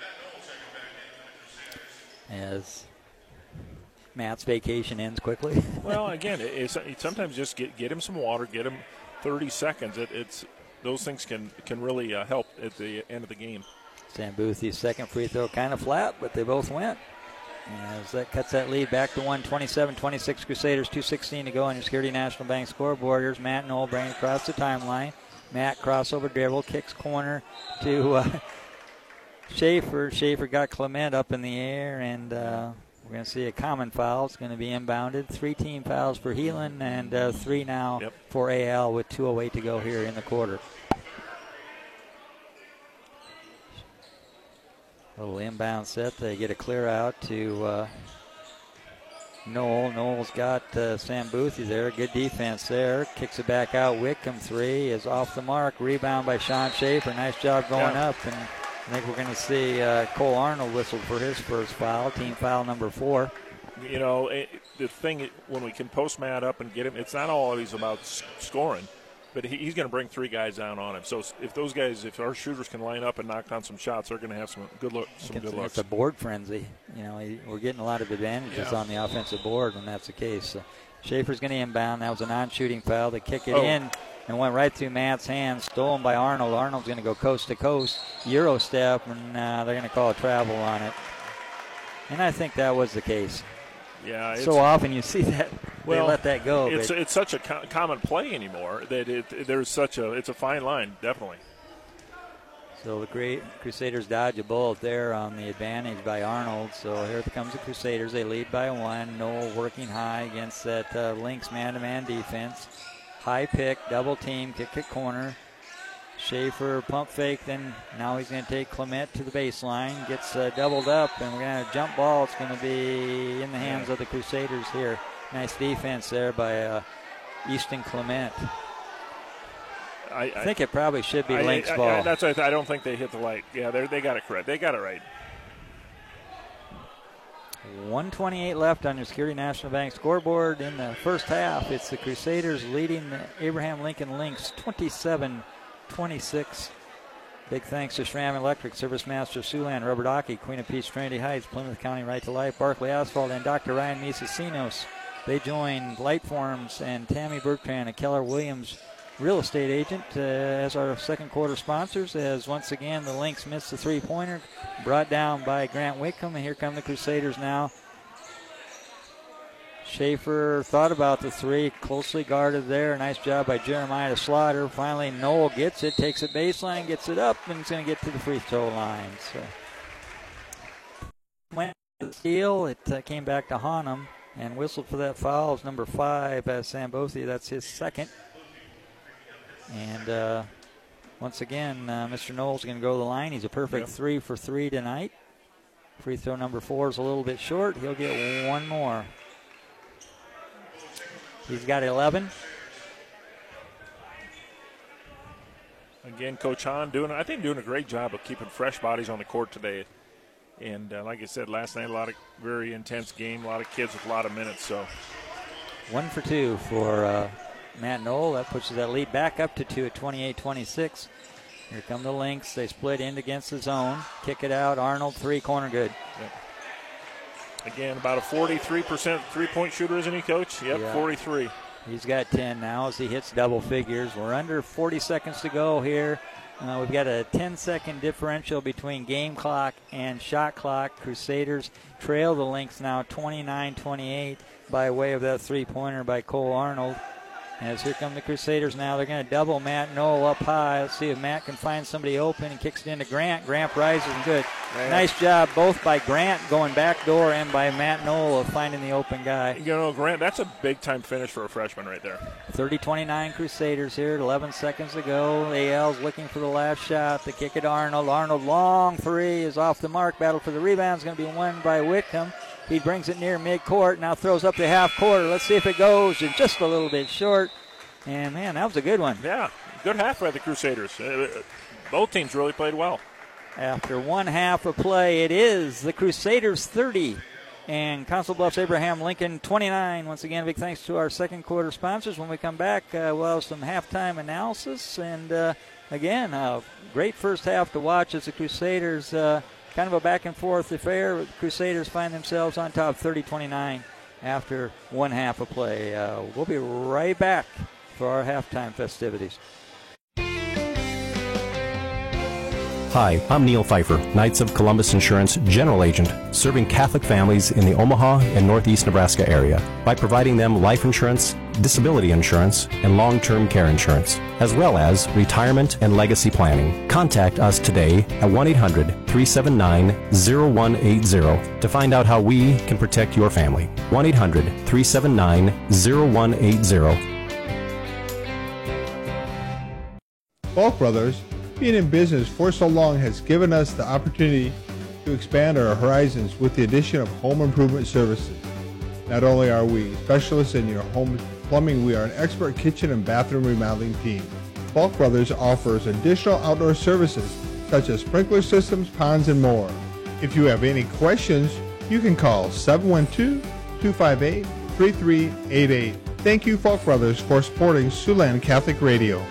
As Matt's vacation ends quickly. Well, again, it's, it's sometimes just get get him some water, get him thirty seconds. It, it's those things can can really uh, help at the end of the game. Sam Boothie's second free throw kind of flat, but they both went. As that cuts that lead back to one twenty-seven twenty-six Crusaders, two sixteen to go on your Security National Bank scoreboard. Here's Matt Knoll bringing across the timeline. Matt crossover dribble, kicks corner to uh, Schaefer. Schaefer got Clement up in the air, and uh, we're going to see a common foul. It's going to be inbounded. Three team fouls for Heelan, and uh, three now yep. for A L with two oh eight to go here in the quarter. Little inbound set. They get a clear out to uh, Knoll. Knoll's got uh, Sam Boothie there. Good defense there. Kicks it back out. Wickham three is off the mark. Rebound by Sean Schaefer. Nice job going yeah. up. And I think we're going to see uh, Cole Arnold whistled for his first foul. Team foul number four. You know, it, the thing, when we can post Matt up and get him, it's not always about s- scoring. But he, he's going to bring three guys down on him. So if those guys, if our shooters can line up and knock down some shots, they're going to have some good look, some good looks. It's a board frenzy. You know, he, we're getting a lot of advantages yeah. on the offensive board when that's the case. So Schaefer's going to inbound. That was a non-shooting foul. They kick it oh. in and went right through Matt's hands. Stolen by Arnold. Arnold's going to go coast to coast, Euro step, and uh, they're going to call a travel on it. And I think that was the case. Yeah, so often you see that well, they let that go. It's it's such a co- common play anymore that it, it there's such a it's a fine line, definitely. So the great Crusaders dodge a bullet there on the advantage by Arnold. So here comes the Crusaders. They lead by one. Knoll working high against that uh, Lynx man-to-man defense. High pick, double team, kick it corner. Schaefer pump fake, then now he's going to take Clement to the baseline, gets uh, doubled up, and we're going to have a jump ball. It's going to be in the hands of the Crusaders here. Nice defense there by uh, Easton Clement. I, I, I think it probably should be Lynx I, I, ball. I, that's I don't think they hit the light. Yeah, they they got it correct. They got it right. one twenty-eight left on your Security National Bank scoreboard in the first half. It's the Crusaders leading the Abraham Lincoln Lynx twenty-seven twenty-six. Big thanks to Schramm Electric, Service Master Siouxland, Robert Aki, Queen of Peace, Trinity Heights, Plymouth County Right to Life, Barclay Asphalt, and Doctor Ryan Misasinos. They join Lightforms and Tammy Bertrand and Keller Williams Real Estate Agent uh, as our second quarter sponsors, as once again the Lynx missed the three-pointer, brought down by Grant Wickham, and here come the Crusaders now. Schaefer thought about the three, closely guarded there. Nice job by Jeremiah Slaughter. Finally, Knoll gets it, takes it baseline, gets it up, and he's going to get to the free throw line. So, went to the steal. It uh, came back to Honham and whistled for that foul. It's number five, uh, Sam Boothie. That's his second. And uh, once again, uh, Mister Knoll's going to go to the line. He's a perfect yep. three for three tonight. Free throw number four is a little bit short. He'll get one more. He's got eleven. Again, Coach Hahn doing, I think, doing a great job of keeping fresh bodies on the court today. And uh, like I said, last night, a lot of very intense game, a lot of kids with a lot of minutes. So one for two for uh, Matt Knoll. That pushes that lead back up to two at twenty-eight twenty-six. Here come the Lynx. They split in against the zone. Kick it out. Arnold, three, corner good. Yep. Again, about a forty-three percent three-point shooter, isn't he, Coach? Yep, yeah. forty-three. He's got ten now as he hits double figures. We're under forty seconds to go here. Uh, we've got a ten-second differential between game clock and shot clock. Crusaders trail the Lynx now twenty-nine twenty-eight by way of that three-pointer by Cole Arnold. As here come the Crusaders now. They're going to double Matt Knoll up high. Let's see if Matt can find somebody open and kicks it into Grant. Grant rises and good. Man. Nice job both by Grant going back door and by Matt Knoll of finding the open guy. You know, Grant, that's a big-time finish for a freshman right there. thirty twenty-nine Crusaders here. eleven seconds to go. A L's looking for the last shot. The kick at Arnold. Arnold, long three, is off the mark. Battle for the rebound is going to be won by Whitcomb. He brings it near midcourt. Now throws up to half court. Let's see if it goes. And just a little bit short. And, man, that was a good one. Yeah, good half by the Crusaders. Uh, both teams really played well. After one half of play, it is the Crusaders thirty and Council Bluffs Abraham Lincoln twenty-nine. Once again, big thanks to our second quarter sponsors. When we come back, uh, we'll have some halftime analysis. And, uh, again, a great first half to watch as the Crusaders, uh, kind of a back-and-forth affair. The Crusaders find themselves on top thirty twenty-nine after one half of play. Uh, we'll be right back for our halftime festivities. Hi, I'm Neil Pfeiffer, Knights of Columbus Insurance General Agent, serving Catholic families in the Omaha and Northeast Nebraska area by providing them life insurance, disability insurance, and long-term care insurance, as well as retirement and legacy planning. Contact us today at one eight hundred, three seven nine, zero one eight zero to find out how we can protect your family. one eight hundred, three seven nine, zero one eight zero. Falk Brothers, being in business for so long, has given us the opportunity to expand our horizons with the addition of home improvement services. Not only are we specialists in your home plumbing, we are an expert kitchen and bathroom remodeling team. Falk Brothers offers additional outdoor services such as sprinkler systems, ponds, and more. If you have any questions, you can call seven one two, two five eight, three three eight eight. Thank you, Falk Brothers, for supporting Siouxland Catholic Radio.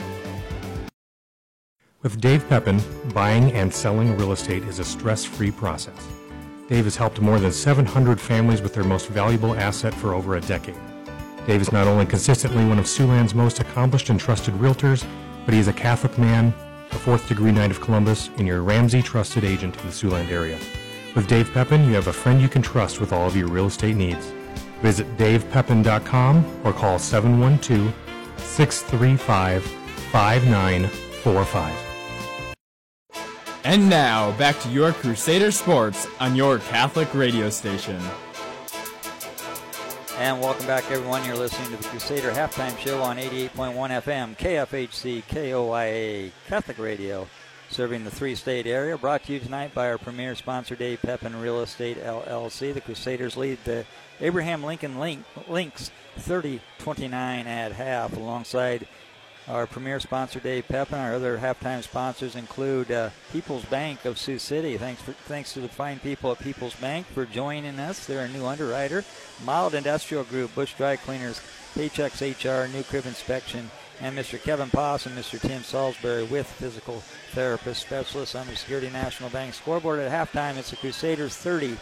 With Dave Pepin, buying and selling real estate is a stress-free process. Dave has helped more than seven hundred families with their most valuable asset for over a decade. Dave is not only consistently one of Siouxland's most accomplished and trusted realtors, but he is a Catholic man, a fourth-degree Knight of Columbus, and your Ramsey trusted agent in the Siouxland area. With Dave Pepin, you have a friend you can trust with all of your real estate needs. Visit dave pepin dot com or call seven one two, six three five, five nine four five. And now, back to your Crusader Sports on your Catholic radio station. And welcome back, everyone. You're listening to the Crusader Halftime Show on eighty-eight point one F M, K F H C, K O I A, Catholic Radio, serving the three-state area. Brought to you tonight by our premier sponsor, Dave Pepin Real Estate, L L C. The Crusaders lead the Abraham Lincoln Link, Lynx thirty twenty-nine at half, alongside our premier sponsor, Dave Pepin. Our other halftime sponsors include uh, People's Bank of Sioux City. Thanks for, thanks to the fine people at People's Bank for joining us. They're a new underwriter. Mild Industrial Group, Bush Dry Cleaners, Paychex H R, New Crib Inspection, and Mister Kevin Poss and Mister Tim Salisbury with physical therapist specialists. Under Security National Bank. Scoreboard at halftime, it's the Crusaders thirty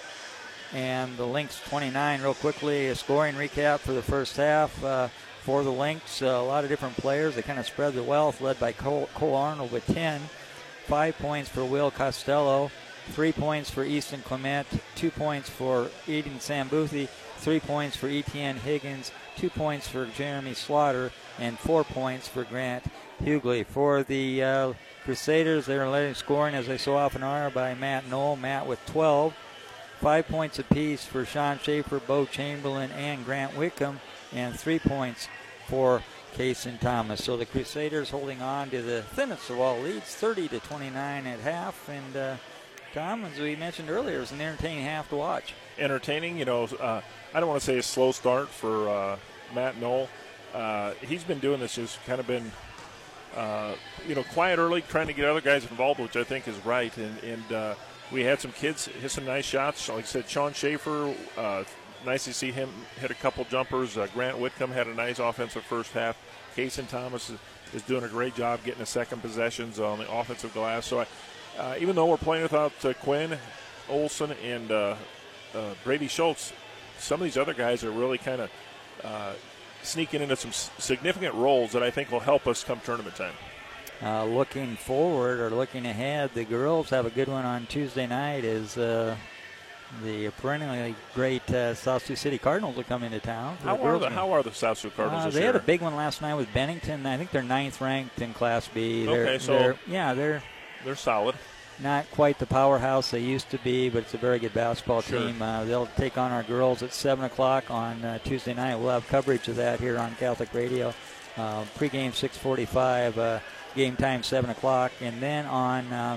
and the Lynx twenty-nine. Real quickly, a scoring recap for the first half. Uh, For the Lynx, uh, a lot of different players. They kind of spread the wealth, led by Cole, Cole Arnold with ten. Five points for Will Costello. Three points for Easton Clement. Two points for Eden Sambuthi. Three points for Etienne Higgins. Two points for Jeremy Slaughter. And four points for Grant Hughley. For the uh, Crusaders, they're letting scoring, as they so often are, by Matt Knoll. Matt with twelve. Five points apiece for Sean Schaefer, Bo Chamberlain, and Grant Wickham. And three points for Kason Thomas. So the Crusaders holding on to the thinnest of all leads, thirty to twenty-nine at half. And uh, Tom, as we mentioned earlier, it was an entertaining half to watch. Entertaining, you know, uh, I don't want to say a slow start for uh, Matt Knoll. Uh, he's been doing this, just kind of been, uh, you know, quiet early, trying to get other guys involved, which I think is right. And, and uh, we had some kids hit some nice shots. Like I said, Sean Schaefer, uh, nice to see him hit a couple jumpers. Uh, Grant Whitcomb had a nice offensive first half. Kason Thomas is, is doing a great job getting the second possessions on the offensive glass. So I, uh, even though we're playing without uh, Quinn Olson and uh, uh, Brady Schultz, some of these other guys are really kind of uh, sneaking into some s- significant roles that I think will help us come tournament time. Uh, looking forward or looking ahead, the girls have a good one on Tuesday night as uh, the perennially great uh, South Sioux City Cardinals will come into town. How are, the, how are the South Sioux Cardinals uh, this They year? had a big one last night with Bennington. I think they're ninth ranked in Class B. They're, okay, so they're, yeah, they're they're solid. Not quite the powerhouse they used to be, but it's a very good basketball Sure. team. Uh, they'll take on our girls at seven o'clock on uh, Tuesday night. We'll have coverage of that here on Catholic Radio. Uh, pregame six forty-five, uh, game time seven o'clock. And then on uh,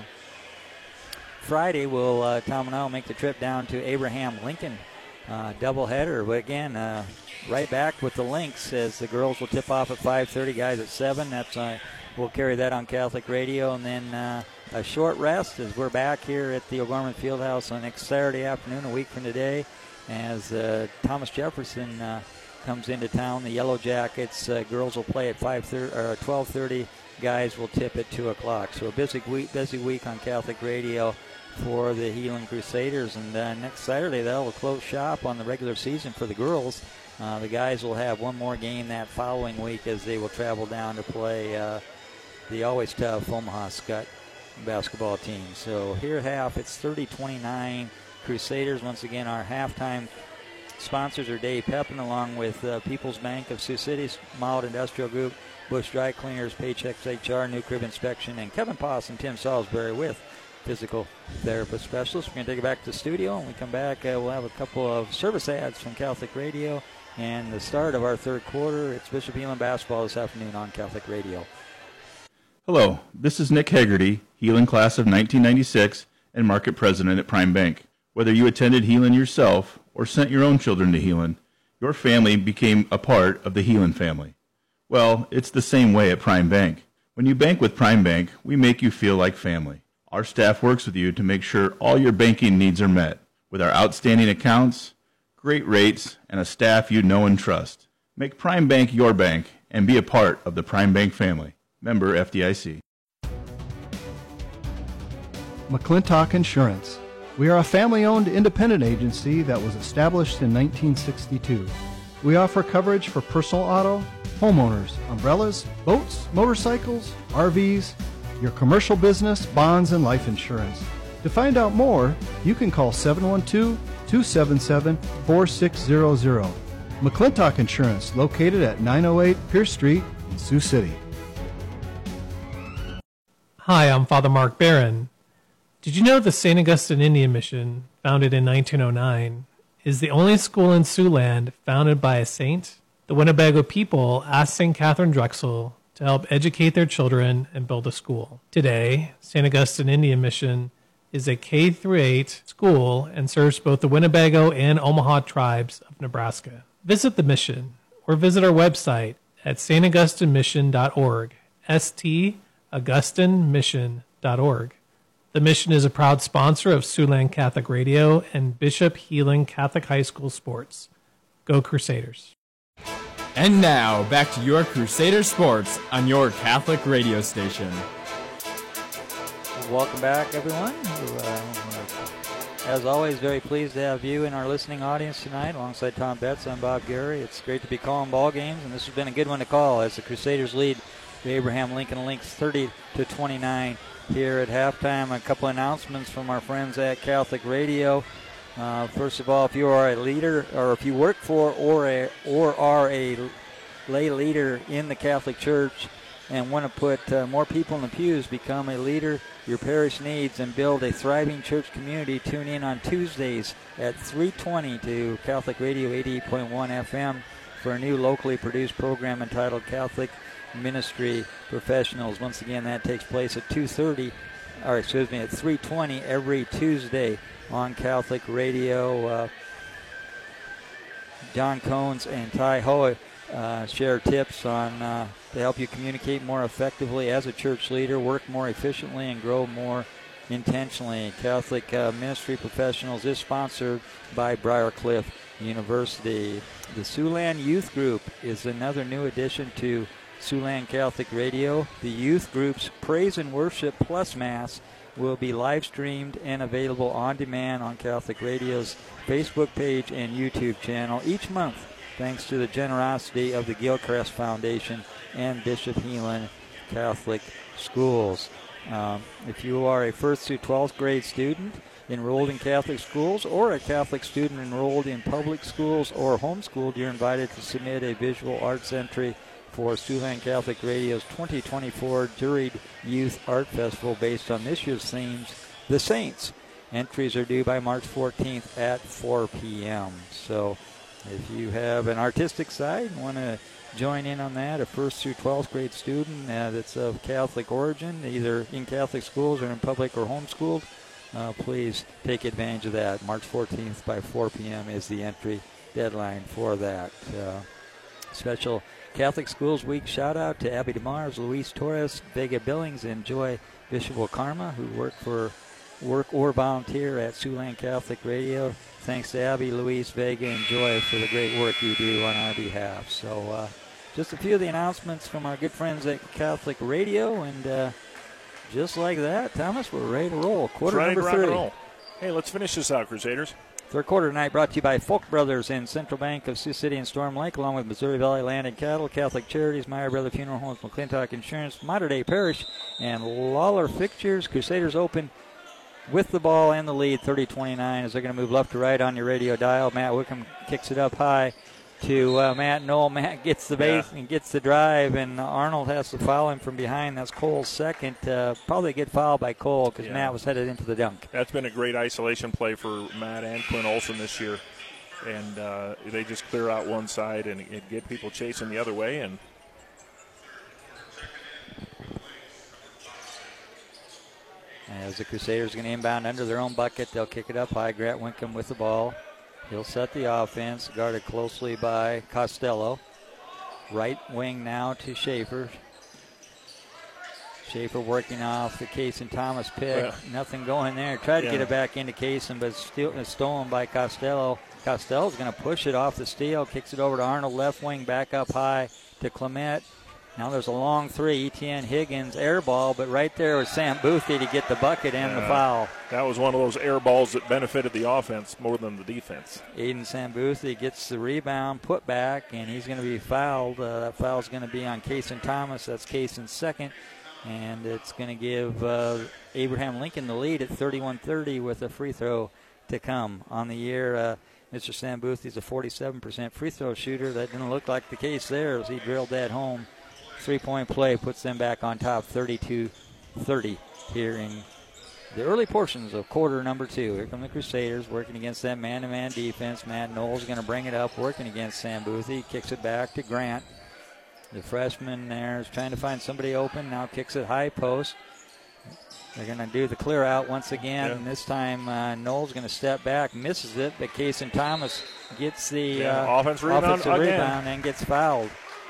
Friday, we'll, uh, Tom and I will make the trip down to Abraham Lincoln. Uh, doubleheader, but again, uh, right back with the Lynx as the girls will tip off at five thirty, guys at seven. That's uh, we'll carry that on Catholic Radio, and then uh, a short rest as we're back here at the O'Gorman Fieldhouse on next Saturday afternoon, a week from today, as uh, Thomas Jefferson uh, comes into town. The Yellow Jackets uh, girls will play at five thirty or twelve thirty. Guys will tip at two o'clock. So a busy week, busy week on Catholic Radio for the Heelan Crusaders, and uh, next Saturday they'll close shop on the regular season for the girls. Uh, the guys will have one more game that following week as they will travel down to play uh, the always tough Omaha Skutt basketball team. So here at half, it's thirty twenty-nine Crusaders. Once again, our halftime sponsors are Dave Pepin, along with uh, People's Bank of Sioux City, Mild Industrial Group, Bush Dry Cleaners, Paychex H R, New Crib Inspection, and Kevin Poss and Tim Salisbury with Physical Therapist Specialist. We're going to take it back to the studio. When we come back, uh, we'll have a couple of service ads from Catholic Radio and the start of our third quarter. It's Bishop Heelan basketball this afternoon on Catholic Radio. Hello, this is Nick Hegarty, Heelan class of nineteen ninety-six and market president at Prime Bank. Whether you attended Heelan yourself or sent your own children to Heelan, your family became a part of the Heelan family. Well, it's the same way at Prime Bank. When you bank with Prime Bank, we make you feel like family. Our staff works with you to make sure all your banking needs are met with our outstanding accounts, great rates, and a staff you know and trust. Make Prime Bank your bank and be a part of the Prime Bank family. Member F D I C. McClintock Insurance. We are a family-owned independent agency that was established in nineteen sixty-two. We offer coverage for personal auto, homeowners, umbrellas, boats, motorcycles, R Vs, your commercial business, bonds, and life insurance. To find out more, you can call seven one two, two seven seven, four six zero zero. McClintock Insurance, located at nine oh eight Pierce Street in Sioux City. Hi, I'm Father Mark Barron. Did you know the Saint Augustine Indian Mission, founded in nineteen oh nine, is the only school in Siouxland founded by a saint? The Winnebago people asked Saint Catherine Drexel to help educate their children and build a school. Today, Saint Augustine Indian Mission is a K through eight school and serves both the Winnebago and Omaha tribes of Nebraska. Visit the mission or visit our website at s t augustine mission dot org, s t augustine mission dot org. The mission is a proud sponsor of Siouxland Catholic Radio and Bishop Heelan Catholic High School Sports. Go Crusaders. And now, back to your Crusader Sports on your Catholic radio station. Welcome back, everyone. Uh, as always, very pleased to have you in our listening audience tonight. Alongside Tom Betts, I'm Bob Gary. It's great to be calling ball games, and this has been a good one to call as the Crusaders lead the Abraham Lincoln Lynx thirty to twenty-nine here at halftime. A couple announcements from our friends at Catholic Radio. Uh, first of all, if you are a leader, or if you work for or a, or are a lay leader in the Catholic Church and want to put uh, more people in the pews, become a leader your parish needs, and build a thriving church community, tune in on Tuesdays at three twenty to Catholic Radio eighty-eight point one F M for a new locally produced program entitled Catholic Ministry Professionals. Once again, that takes place at two thirty, or excuse me, at three twenty every Tuesday on Catholic Radio. Uh, John Cones and Ty Hoa uh, share tips on uh, to help you communicate more effectively as a church leader, work more efficiently, and grow more intentionally. Catholic uh, Ministry Professionals is sponsored by Briarcliff University. The Siouxland Youth Group is another new addition to Siouxland Catholic Radio. The youth group's Praise and Worship Plus Mass will be live streamed and available on demand on Catholic Radio's Facebook page and YouTube channel each month, thanks to the generosity of the Gilchrist Foundation and Bishop Heelan Catholic Schools. Um, if you are a first through twelfth grade student enrolled in Catholic schools or a Catholic student enrolled in public schools or homeschooled, you're invited to submit a visual arts entry for Siouxland Catholic Radio's twenty twenty-four Juried Youth Art Festival based on this year's themes, The Saints. Entries are due by March fourteenth at four p.m. So if you have an artistic side and want to join in on that, a first through twelfth grade student uh, that's of Catholic origin, either in Catholic schools or in public or homeschooled, uh, please take advantage of that. March fourteenth by four p.m. is the entry deadline for that. Uh, special Catholic Schools Week shout out to Abby DeMars, Luis Torres, Vega Billings, and Joy Bishop Karma, who work for work or volunteer at Siouxland Catholic Radio. Thanks to Abby, Luis, Vega, and Joy for the great work you do on our behalf. So uh, just a few of the announcements from our good friends at Catholic Radio, and uh, just like that, Thomas, we're ready to roll. Quarter ready number to rock three. and roll. Hey, let's finish this out, Crusaders. Third quarter tonight brought to you by Folk Brothers in Central Bank of Sioux City and Storm Lake, along with Missouri Valley Land and Cattle, Catholic Charities, Meyer Brother Funeral Homes, McClintock Insurance, Mater Dei Parish, and Lawler Fixtures. Crusaders open with the ball and the lead, thirty twenty-nine, as they're going to move left to right on your radio dial. Matt Wickham kicks it up high to uh, Matt Knoll. Matt gets the base yeah. and gets the drive, and Arnold has to foul him from behind. That's Cole's second. Uh, probably a good foul by Cole because yeah. Matt was headed into the dunk. That's been a great isolation play for Matt and Quinn Olson this year. And uh, they just clear out one side and, and get people chasing the other way. And as the Crusaders are going to inbound under their own bucket, they'll kick it up high. Grant Winkham with the ball. He'll set the offense, guarded closely by Costello. Right wing now to Schaefer. Schaefer working off the Kaysen Thomas pick. Yeah. Nothing going there. Tried to yeah. get it back into Kaysen, but it's stolen by Costello. Costello's going to push it off the steal, kicks it over to Arnold, left wing, back up high to Clement. Now there's a long three, Etienne Higgins, air ball, but right there was Sam Boothie to get the bucket and yeah, the foul. That was one of those air balls that benefited the offense more than the defense. Aiden Sam Boothie gets the rebound, put back, and he's going to be fouled. Uh, that foul's going to be on Kaysen Thomas. That's Kaysen's second, and it's going to give uh, Abraham Lincoln the lead at thirty-one thirty with a free throw to come. On the year, uh, Mister Sam Boothie's a forty-seven percent free throw shooter. That didn't look like the case there as he drilled that home. Three-point play puts them back on top, thirty-two thirty here in the early portions of quarter number two. Here come the Crusaders working against that man-to-man defense. Matt Knowles going to bring it up, working against Sam Boothie. Kicks it back to Grant. The freshman there is trying to find somebody open. Now kicks it high post. They're going to do the clear out once again, yeah. and this time uh, Knowles going to step back, misses it, but Kaysen Thomas gets the yeah, uh, offense rebound, offensive rebound and gets fouled.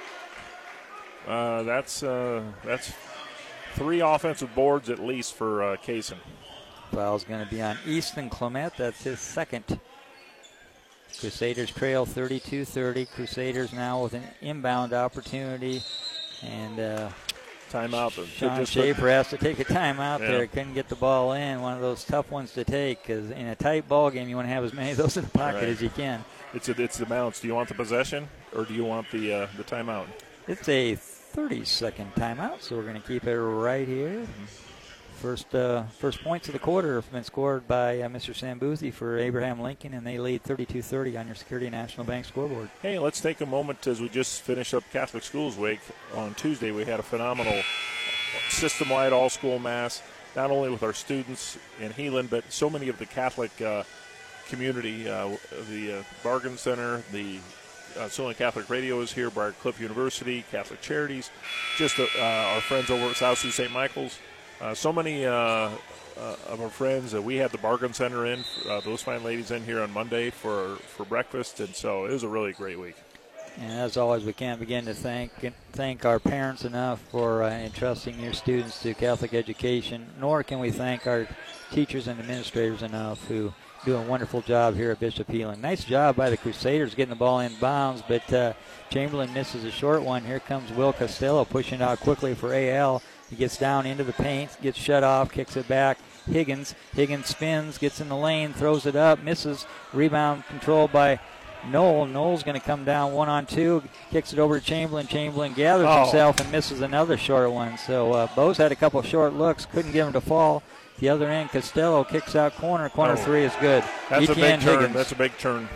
Uh, that's uh, that's three offensive boards at least for uh, Kaysen. Foul's going to be on Easton Clement. That's his second. Crusaders trail thirty-two thirty. Crusaders now with an inbound opportunity. And uh, timeout. Sean Schaefer has to take a timeout yeah. there. Couldn't get the ball in. One of those tough ones to take because in a tight ball game, you want to have as many of those in the pocket right. as you can. It's a, it's the bounce. Do you want the possession or do you want the uh, the timeout? It's a thirty-second timeout, so we're going to keep it right here. First uh, first points of the quarter have been scored by uh, Mister Sam Boothie for Abraham Lincoln, and they lead thirty-two thirty on your Security National Bank scoreboard. Hey, let's take a moment as we just finish up Catholic Schools Week. On Tuesday, we had a phenomenal system-wide all-school mass, not only with our students in Heelan, but so many of the Catholic uh, community, uh, the uh, Bargain Center, the Uh, Siouxland Catholic Radio is here, Briar Cliff University, Catholic Charities, just uh, our friends over at South Sioux Saint Michael's. Uh, so many uh, uh, of our friends. Uh, we had the Bargain Center in, uh, those fine ladies in here on Monday for, for breakfast, and so it was a really great week. And as always, we can't begin to thank thank our parents enough for uh, entrusting your students to Catholic education, nor can we thank our teachers and administrators enough who do a wonderful job here at Bishop Heelan. Nice job by the Crusaders getting the ball in bounds, but uh, Chamberlain misses a short one. Here comes Will Costello pushing out quickly for A L. He gets down into the paint, gets shut off, kicks it back. Higgins. Higgins spins, gets in the lane, throws it up, misses. Rebound controlled by Knoll. Knoll's going to come down one on two, kicks it over to Chamberlain. Chamberlain gathers oh. himself and misses another short one. So uh, Bose had a couple short looks, couldn't get him to fall. The other end, Costello kicks out corner. Corner Oh. three is good. That's a big turn. Higgins. That's a big turn.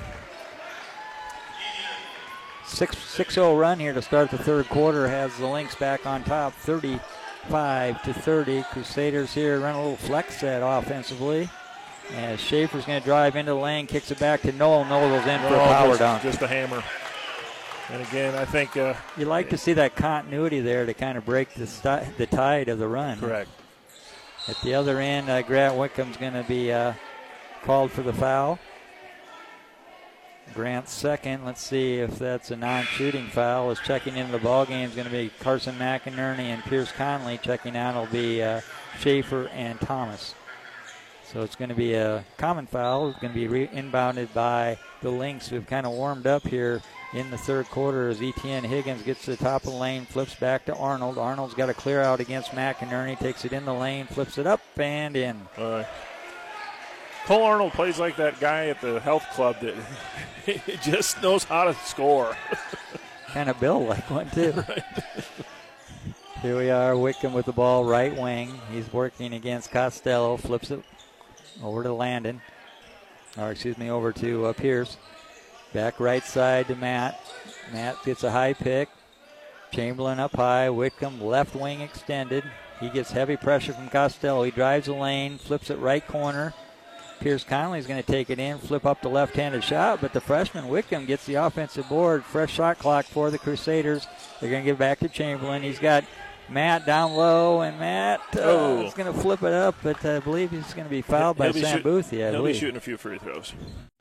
six oh run here to start the third quarter has the Lynx back on top, thirty-five to thirty. Crusaders here run a little flex set offensively. As Schaefer's going to drive into the lane, kicks it back to Noel. Noel goes in for a Oh, power just, dunk. Just a hammer. And again, I think uh, you like to see that continuity there to kind of break the sti- the tide of the run. Correct. At the other end, uh, Grant Wickham's going to be uh, called for the foul. Grant's second. Let's see if that's a non-shooting foul. Is checking into the ball game is going to be Carson McInerney and Pierce Conley. Checking out will be uh, Schaefer and Thomas. So it's going to be a common foul. It's going to be re- inbounded by the Lynx, who've kind of warmed up here in the third quarter as Etienne Higgins gets to the top of the lane, flips back to Arnold. Arnold's got a clear out against McInerney, takes it in the lane, flips it up and in. Uh, Cole Arnold plays like that guy at the health club that just knows how to score. Kind of built like one, too. Right. Here we are, Wickham with the ball, right wing. He's working against Costello, flips it over to Landon, or excuse me, over to uh, Pierce. Back right side to Matt. Matt gets a high pick. Chamberlain up high. Whitcomb left wing extended. He gets heavy pressure from Costello. He drives the lane, flips it right corner. Pierce Conley's going to take it in, flip up the left-handed shot, but the freshman Whitcomb gets the offensive board. Fresh shot clock for the Crusaders. They're going to give it back to Chamberlain. He's got Matt down low, and Matt uh, oh. is going to flip it up, but I believe he's going to be fouled he'll by be Sam shoot, Boothie. I he'll believe. be shooting a few free throws.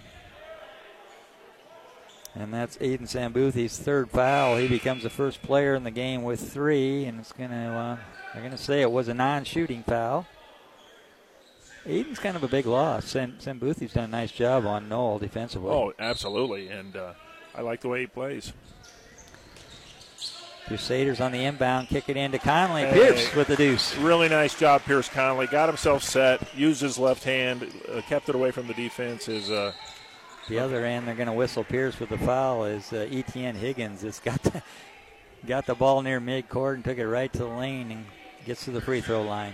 And that's Aiden Sambuthie's third foul. He becomes the first player in the game with three, and it's going to uh, they're going to say it was a non-shooting foul. Aiden's kind of a big loss. Sam, Sambuthie's done a nice job on Noel defensively. Oh, absolutely, and uh, I like the way he plays. Crusaders on the inbound, kick it into Conley. Hey, Pierce with the deuce. Really nice job, Pierce Conley. Got himself set, used his left hand, uh, kept it away from the defense. Is uh, the other end, they're going to whistle Pierce with the foul. Is uh, Etienne Higgins has got the, got the ball near midcourt and took it right to the lane and gets to the free throw line.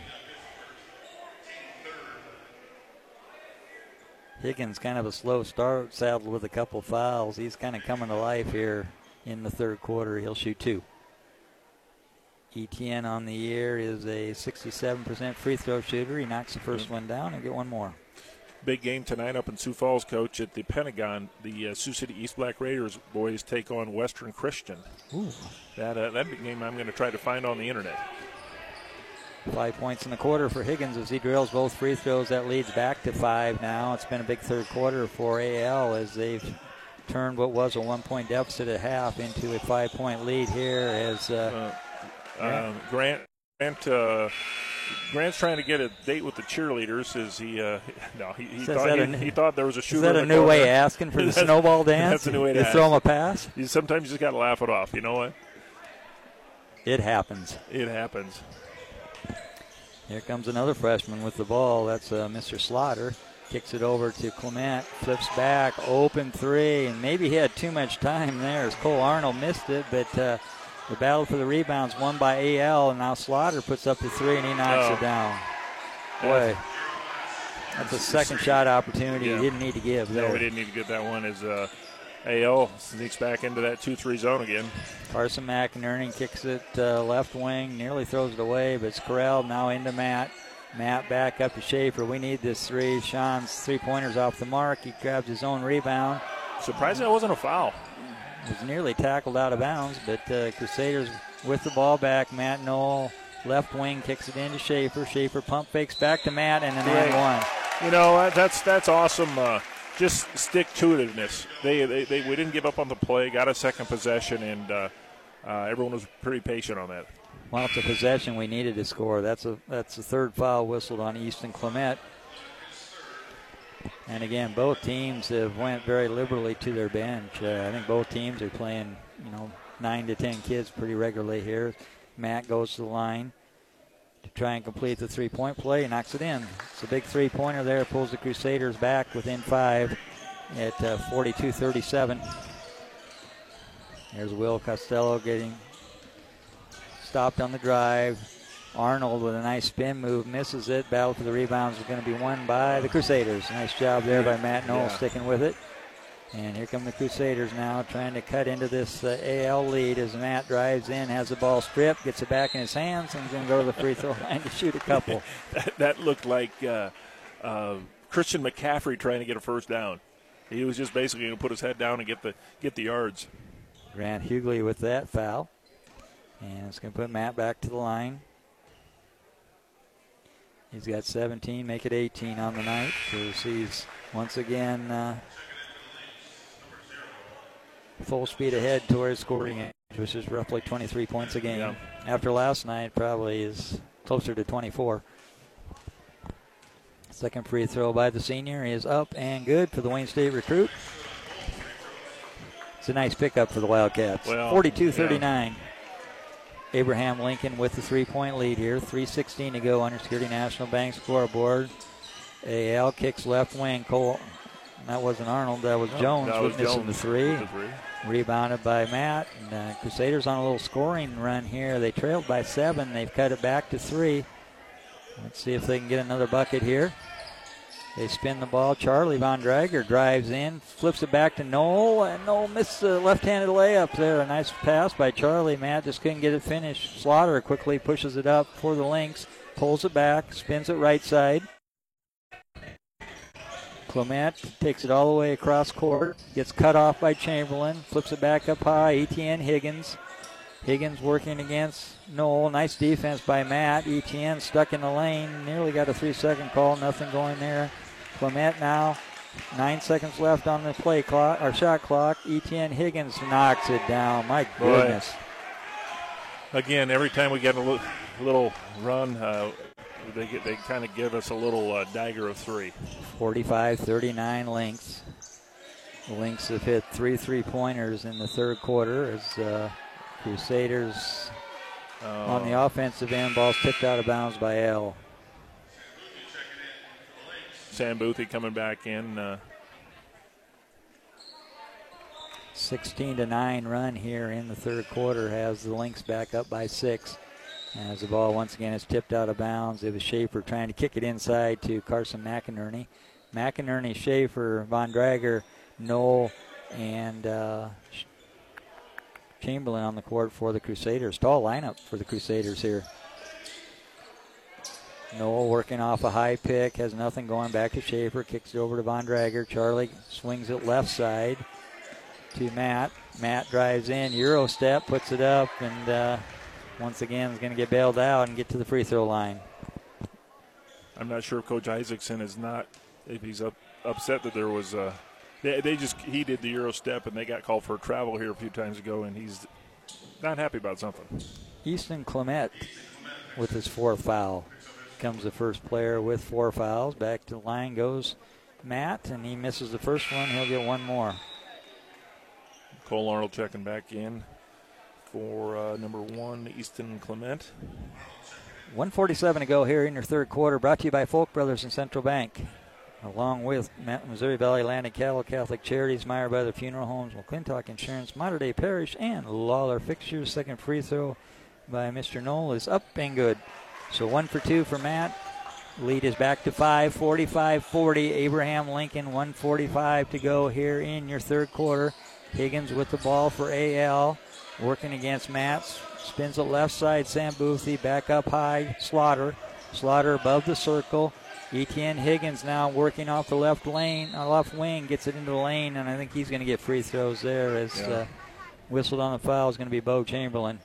Higgins kind of a slow start, saddled with a couple fouls. He's kind of coming to life here in the third quarter. He'll shoot two. Etienne on the year is a sixty-seven percent free throw shooter. He knocks the first one down and get one more. Big game tonight up in Sioux Falls, Coach, at the Pentagon. The uh, Sioux City East Black Raiders boys take on Western Christian. Ooh. That uh, that big game I'm going to try to find on the internet. Five points in the quarter for Higgins as he drills both free throws. That leads back to five now. It's been a big third quarter for A L as they've turned what was a one-point deficit at half into a five-point lead here as uh, uh, um, Grant Grant uh, Grant's trying to get a date with the cheerleaders. Is he? Uh, no, he, he thought he, a, he thought there was a shooter. Is that a new way of asking for the snowball dance? That's a new way to you ask. Throw him a pass. You, sometimes you just got to laugh it off. You know what? It happens. It happens. Here comes another freshman with the ball. That's uh, Mister Slaughter. Kicks it over to Clement. Flips back. Open three. And maybe he had too much time there as Cole Arnold missed it. But uh, the battle for the rebounds won by A L. And now Slaughter puts up the three and he knocks oh. it down. Boy, that's a second shot opportunity yeah. he didn't need to give there. No, we didn't need to get that one as uh, A L sneaks back into that two three zone again. Carson McInerney kicks it uh, left wing, nearly throws it away, but it's Corral now into Matt. Matt back up to Schaefer. We need this three. Sean's three-pointers off the mark. He grabs his own rebound. Surprised that wasn't a foul. Was nearly tackled out of bounds, but uh, Crusaders with the ball back. Matt Knoll, left wing, kicks it into Schaefer. Schaefer pump fakes back to Matt, and an and one. You know, that's that's awesome. Uh, just stick-to-itiveness. They, they, they, we didn't give up on the play, got a second possession, and uh, uh, everyone was pretty patient on that. Well, it's a possession we needed to score. That's a that's the third foul whistled on Easton Clement. And again, both teams have went very liberally to their bench. Uh, I think both teams are playing, you know, nine to ten kids pretty regularly here. Matt goes to the line to try and complete the three-point play. He knocks it in. It's a big three-pointer there. Pulls the Crusaders back within five at uh, forty-two thirty-seven. There's Will Costello getting stopped on the drive. Arnold with a nice spin move, misses it. Battle for the rebounds is going to be won by the Crusaders. Nice job there by Matt Knoll, yeah. sticking with it. And here come the Crusaders now, trying to cut into this uh, A L lead as Matt drives in, has the ball stripped, gets it back in his hands, and he's going to go to the free throw line to shoot a couple. that, that looked like uh, uh, Christian McCaffrey trying to get a first down. He was just basically going to put his head down and get the get the yards. Grant Hughley with that foul. And it's going to put Matt back to the line. He's got seventeen, make it eighteen on the night. So he's once again uh, full speed ahead towards scoring age, which is roughly twenty-three points a game. Yeah. After last night, probably is closer to twenty-four. Second free throw by the senior is up and good for the Wayne State recruit. It's a nice pickup for the Wildcats. Well, forty-two thirty-nine. Yeah. Abraham Lincoln with the three-point lead here. three sixteen to go on your Security National Bank scoreboard. A L kicks left wing. Cole, that wasn't Arnold. That was no, Jones that was missing Jones. the three. The three. Rebounded by Matt. And, uh, Crusaders on a little scoring run here. They trailed by seven. They've cut it back to three. Let's see if they can get another bucket here. They spin the ball. Charlie Von Drager drives in, flips it back to Noel, and Noel missed the left-handed layup there. A nice pass by Charlie. Matt just couldn't get it finished. Slaughter quickly pushes it up for the Lynx, pulls it back, spins it right side. Clement takes it all the way across court, gets cut off by Chamberlain, flips it back up high. Etienne Higgins. Higgins working against Noel. Nice defense by Matt. Etienne stuck in the lane. Nearly got a three-second call. Nothing going there. Clement now. Nine seconds left on the play clock or shot clock. Etienne Higgins knocks it down. My goodness. Boy. Again, every time we get a little, little run, uh, they get they kind of give us a little uh, dagger of three. forty-five thirty-nine Lynx. The Lynx have hit three three-pointers in the third quarter as uh, Crusaders oh. on the offensive end. Ball's tipped out of bounds by L. Sam Boothie coming back in. Uh. sixteen to nine run here in the third quarter has the Lynx back up by six. As the ball once again is tipped out of bounds. It was Schaefer trying to kick it inside to Carson McInerney. McInerney, Schaefer, Von Drager, Knoll, and uh, Chamberlain on the court for the Crusaders. Tall lineup for the Crusaders here. Knoll working off a high pick, has nothing going back to Schaefer, kicks it over to Von Drager. Charlie swings it left side to Matt. Matt drives in, Euro step, puts it up, and uh, once again is going to get bailed out and get to the free throw line. I'm not sure if Coach Isaacson is not, if he's up, upset that there was a, they, they just, he did the Euro step and they got called for a travel here a few times ago, and he's not happy about something. Easton Clement with his fourth foul. Comes the first player with four fouls. Back to the line goes Matt, and he misses the first one. He'll get one more. Cole Arnold checking back in for uh, number one, Easton Clement. one forty-seven to go here in your third quarter. Brought to you by Folk Brothers and Central Bank, along with Missouri Valley Land and Cattle, Catholic Charities, Meyer Brothers Funeral Homes, McClintock Insurance, Mater Dei Parish, and Lawler Fixtures. Second free throw by Mister Knoll is up and good. So one for two for Matt. Lead is back to five, forty-five forty. Abraham Lincoln, one forty-five to go here in your third quarter. Higgins with the ball for A L. Working against Matt. Spins it left side. Sam Boothie back up high. Slaughter. Slaughter above the circle. Etienne Higgins now working off the left lane, uh, left wing. Gets it into the lane, and I think he's going to get free throws there as yeah. uh, whistled on the foul is going to be Bo Chamberlain.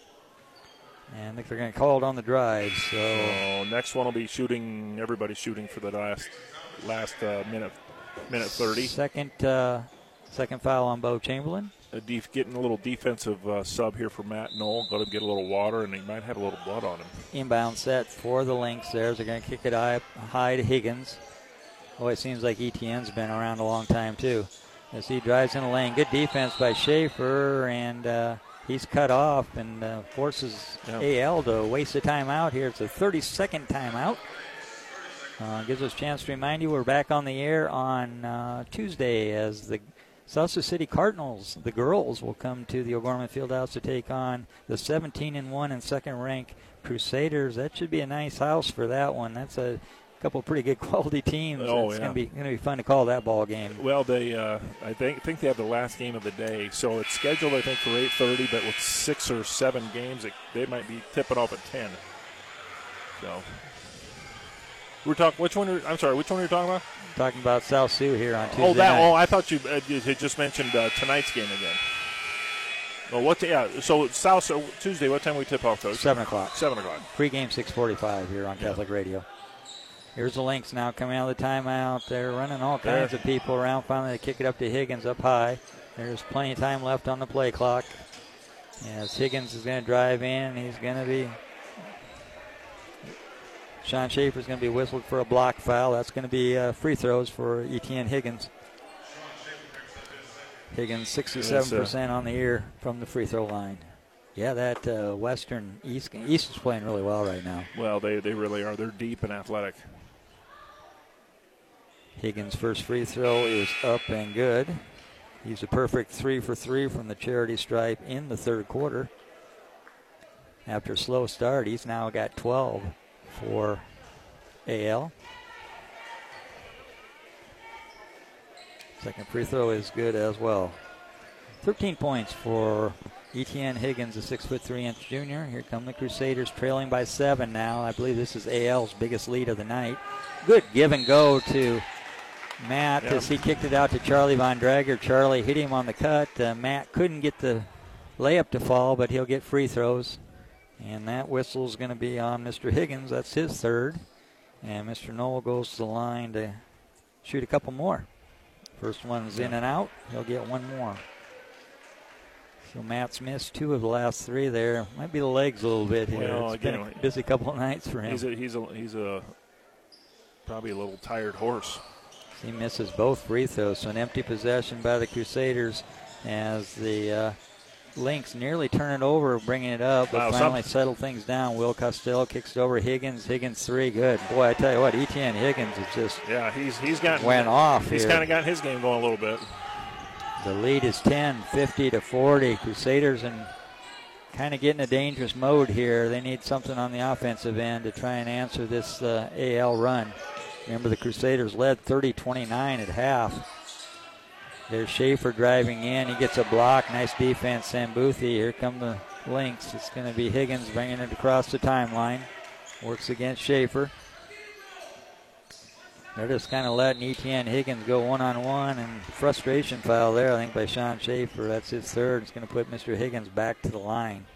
And I think they're going to call it on the drive. So oh, next one will be shooting. Everybody's shooting for the last last uh, minute, minute thirty. Second, uh, second foul on Bo Chamberlain. A def- getting a little defensive uh, sub here for Matt Knoll. Let him get a little water, and he might have a little blood on him. Inbound set for the Lynx. There, they're going to kick it high, high to Higgins. Oh, it seems like Etienne's been around a long time too. As he drives in the lane, good defense by Schaefer, and. Uh, He's cut off and uh, forces yep. A L to waste a timeout here. It's a thirty-second timeout. Uh, gives us a chance to remind you we're back on the air on uh, Tuesday as the South Sioux City Cardinals, the girls, will come to the O'Gorman Fieldhouse to take on the seventeen and one and second ranked Crusaders. That should be a nice house for that one. That's a couple of pretty good quality teams. Oh, it's yeah. going to be going to be fun to call that ball game. Well, they uh, I think think they have the last game of the day, so it's scheduled I think for eight thirty, but with six or seven games, it, they might be tipping off at ten. So we're talking. Which one? Are, I'm sorry. Which one are you talking about? Talking about South Sioux here on Tuesday Oh, that. night. Oh, I thought you, uh, you had just mentioned uh, tonight's game again. Well, what? The, yeah. So South so Tuesday. What time we tip off, Coach? Seven o'clock. Seven o'clock. Pre-game six forty-five here on Catholic yeah. Radio. Here's the Lynx now coming out of the timeout. They're running all kinds there. of people around. Finally, they kick it up to Higgins up high. There's plenty of time left on the play clock. As Higgins is going to drive in, he's going to be. Sean Schaefer's going to be whistled for a block foul. That's going to be uh, free throws for Etienne Higgins. Higgins sixty-seven percent on the year from the free throw line. Yeah, that uh, Western East East is playing really well right now. Well, they, they really are. They're deep and athletic. Higgins' first free throw is up and good. He's a perfect three for three from the charity stripe in the third quarter. After a slow start, he's now got twelve for A L. Second free throw is good as well. thirteen points for Etienne Higgins, a six foot three inch junior. Here come the Crusaders trailing by seven now. I believe this is A L's biggest lead of the night. Good give and go to Matt yeah. as he kicked it out to Charlie Von Drager. Charlie hit him on the cut. Uh, Matt couldn't get the layup to fall, but he'll get free throws. And that whistle is going to be on Mister Higgins. That's his third. And Mister Knoll goes to the line to shoot a couple more. First one's in and out. He'll get one more. So Matt's missed two of the last three there. Might be the legs a little bit here. Well, it's again, been a busy couple of nights for him. He's a, he's a, he's a probably a little tired horse. He misses both free throws. So an empty possession by the Crusaders as the uh, Lynx nearly turn it over, bringing it up, but wow, finally some... settle things down. Will Costello kicks it over Higgins. Higgins three, good. Boy, I tell you what, Etienne Higgins is just yeah, he's he's got went off. He's here. kind of got his game going a little bit. The lead is ten, fifty to forty. Crusaders in kind of getting a dangerous mode here. They need something on the offensive end to try and answer this uh, A L run. Remember, the Crusaders led thirty twenty-nine at half. There's Schaefer driving in. He gets a block. Nice defense, Sambuthi. Here come the Lynx. It's going to be Higgins bringing it across the timeline. Works against Schaefer. They're just kind of letting Etienne Higgins go one-on-one, and frustration foul there, I think, by Sean Schaefer. That's his third. It's going to put Mister Higgins back to the line.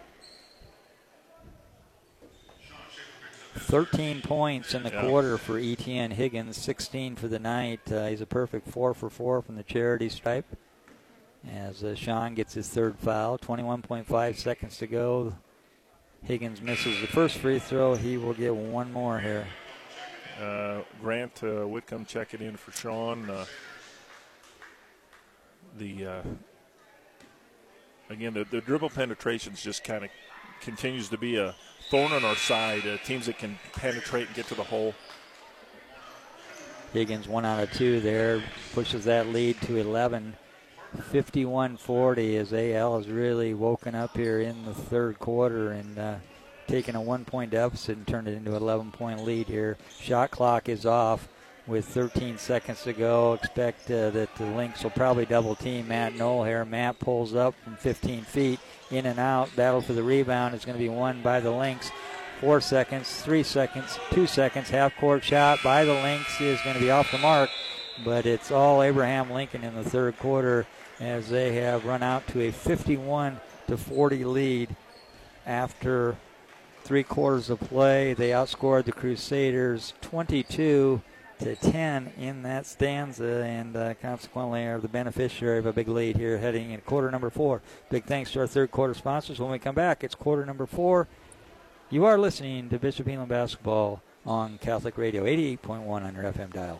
thirteen points in the yeah. quarter for Etienne Higgins, sixteen for the night. Uh, he's a perfect four for four from the charity stripe. As uh, Sean gets his third foul, twenty-one point five seconds to go. Higgins misses the first free throw. He will get one more here. Uh, Grant uh, Whitcomb checking in for Sean. Uh, the uh, again, the, the dribble penetrations just kind of continues to be a thorn on our side. Uh, teams that can penetrate and get to the hole. Higgins one out of two there, pushes that lead to eleven. fifty-one forty as A L has really woken up here in the third quarter and uh, taken a one-point deficit and turned it into an eleven-point lead here. Shot clock is off with thirteen seconds to go. Expect uh, that the Lynx will probably double-team Matt Knoll here. Matt pulls up from fifteen feet, in and out. Battle for the rebound is going to be won by the Lynx. Four seconds, three seconds, two seconds. Half-court shot by the Lynx is going to be off the mark, but it's all Abraham Lincoln in the third quarter as they have run out to a fifty-one to forty lead after three quarters of play. They outscored the Crusaders twenty-two to ten in that stanza, and uh, consequently are the beneficiary of a big lead here heading in quarter number four. Big thanks to our third quarter sponsors. When we come back, it's quarter number four. You are listening to Bishop Elam Basketball on Catholic Radio, eighty-eight point one on your F M dial.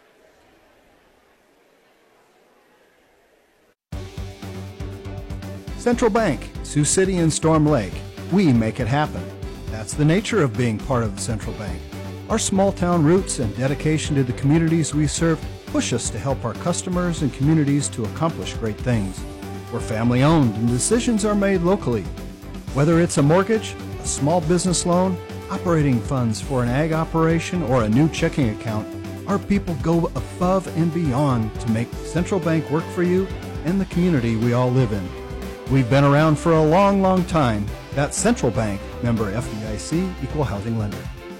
Central Bank, Sioux City and Storm Lake. We make it happen. That's the nature of being part of the Central Bank. Our small town roots and dedication to the communities we serve push us to help our customers and communities to accomplish great things. We're family owned and decisions are made locally. Whether it's a mortgage, a small business loan, operating funds for an ag operation, or a new checking account, our people go above and beyond to make Central Bank work for you and the community we all live in. We've been around for a long, long time. That's Central Bank, member F D I C, equal housing lender.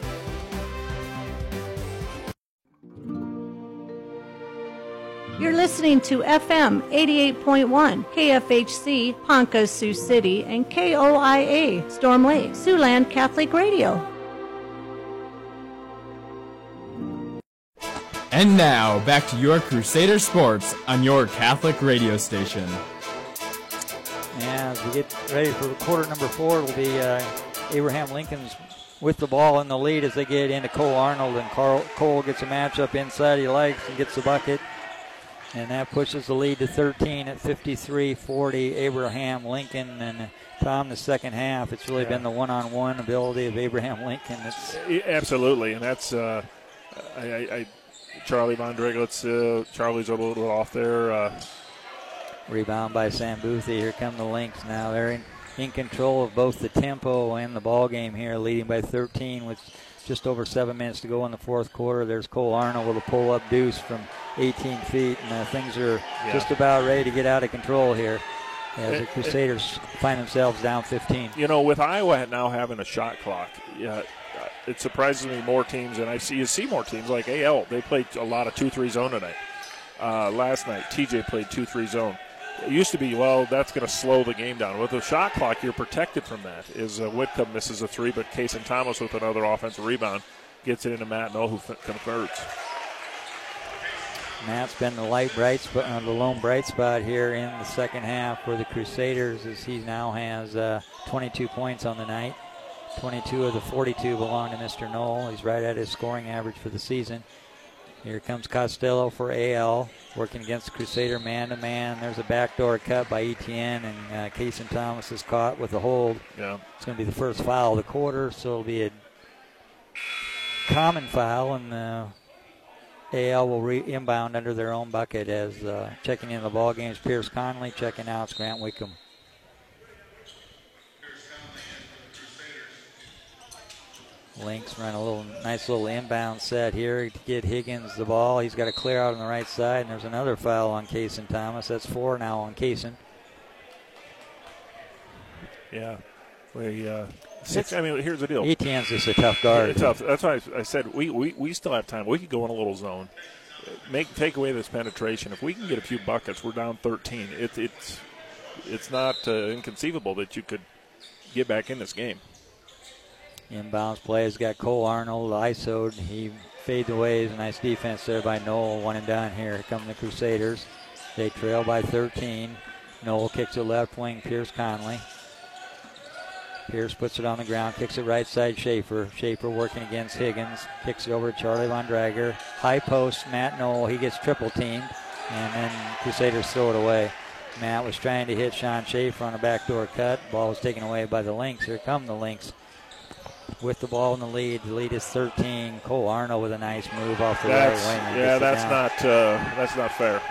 You're listening to F M eighty-eight point one, K F H C, Ponca, Sioux City, and K O I A, Storm Lake, Siouxland Catholic Radio. And now, back to your Crusader Sports on your Catholic radio station. As we get ready for quarter number four, it'll be uh, Abraham Lincoln's with the ball in the lead as they get into Cole Arnold, and Carl, Cole gets a matchup inside he likes and gets the bucket. And that pushes the lead to thirteen at fifty-three forty, Abraham Lincoln. And Tom, the second half, it's really yeah. been the one-on-one ability of Abraham Lincoln. It's Absolutely, and that's uh, I, I, I, Charlie Von Driglitz. Uh, Charlie's a little bit off there. Uh, Rebound by Sam Boothie. Here come the Lynx now. They're in, in control of both the tempo and the ball game here, leading by thirteen with just over seven minutes to go in the fourth quarter. There's Cole Arnold with a pull-up deuce from eighteen feet, and uh, things are yeah. just about ready to get out of control here as it, the Crusaders it, find themselves down fifteen. You know, with Iowa now having a shot clock, yeah, it surprises me more teams, and I see you see more teams like A L. They played a lot of two three zone tonight. Uh, last night, T J played two three zone. It used to be, well, that's going to slow the game down. With the shot clock, you're protected from that. Is uh, Whitcomb misses a three, but Kason Thomas with another offensive rebound gets it into Matt Knoll, who f- converts. Matt's been the light bright spot, uh, the lone bright spot here in the second half for the Crusaders, as he now has uh, twenty-two points on the night. twenty-two of the forty-two belong to Mister Knoll. He's right at his scoring average for the season. Here comes Costello for A L, working against the Crusader man-to-man. There's a backdoor cut by Etienne, and uh, Kason Thomas is caught with a hold. Yeah. It's going to be the first foul of the quarter, so it'll be a common foul, and uh, A L will re- inbound under their own bucket as uh, checking in the ball game is Pierce Conley, checking out is Grant Wickham. Lynx run a little nice little inbound set here to get Higgins the ball. He's got to clear out on the right side, and there's another foul on Kason Thomas. That's four now on Kason. Yeah. We, uh, six, I mean, here's the deal. Etienne's just a tough guard. Yeah, tough. That's why I said we, we, we still have time. We could go in a little zone, make take away this penetration. If we can get a few buckets, we're down thirteen. It, it's it's not uh, inconceivable that you could get back in this game. Inbounds play has got Cole Arnold, I S O'd. He fades away. It's a nice defense there by Knoll. One and down here. Here come the Crusaders. They trail by thirteen. Knoll kicks it left wing, Pierce Conley. Pierce puts it on the ground, kicks it right side, Schaefer. Schaefer working against Higgins. Kicks it over to Charlie Von Drager. High post, Matt Knoll. He gets triple teamed, and then Crusaders throw it away. Matt was trying to hit Sean Schaefer on a backdoor cut. Ball was taken away by the Lynx. Here come the Lynx with the ball in the lead. The lead is thirteen. Cole Arnold with a nice move off the that's, right wing. Yeah, that's not uh, that's not fair.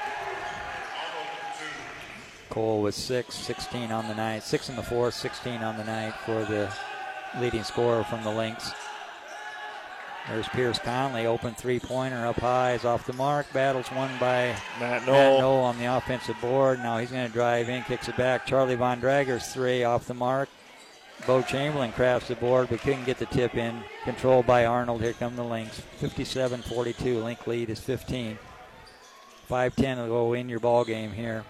Cole with six, sixteen on the night. Six in the fourth, sixteen on the night for the leading scorer from the Lynx. There's Pierce Conley, open three-pointer up high, is off the mark. Battles won by Matt Knoll. Matt Knoll on the offensive board. Now he's going to drive in, kicks it back. Charlie Von Drager's three off the mark. Bo Chamberlain crafts the board, but couldn't get the tip in. Controlled by Arnold. Here come the Lynx. fifty-seven forty-two. Link lead is fifteen. five ten will go in your ball game here.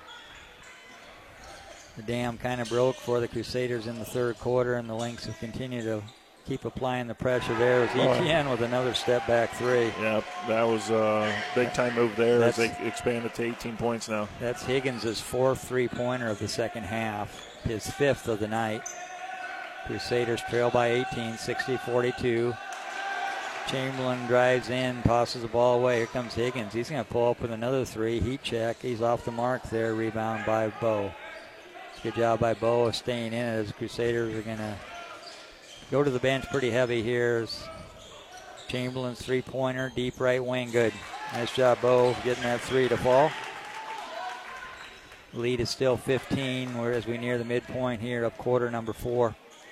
The dam kind of broke for the Crusaders in the third quarter, and the Lynx have continued to keep applying the pressure there. As Etienne with another step back three. Yeah, that was a big time move there as they expanded to eighteen points now. That's Higgins' fourth three-pointer of the second half, his fifth of the night. Crusaders trail by eighteen, sixty forty-two. Chamberlain drives in, tosses the ball away. Here comes Higgins. He's going to pull up with another three. Heat check. He's off the mark there. Rebound by Bo. Good job by Bo of staying in it as the Crusaders are going to go to the bench pretty heavy here. Chamberlain's three-pointer, deep right wing, good. Nice job, Bo, getting that three to fall. Lead is still fifteen, whereas we near the midpoint here of quarter number four.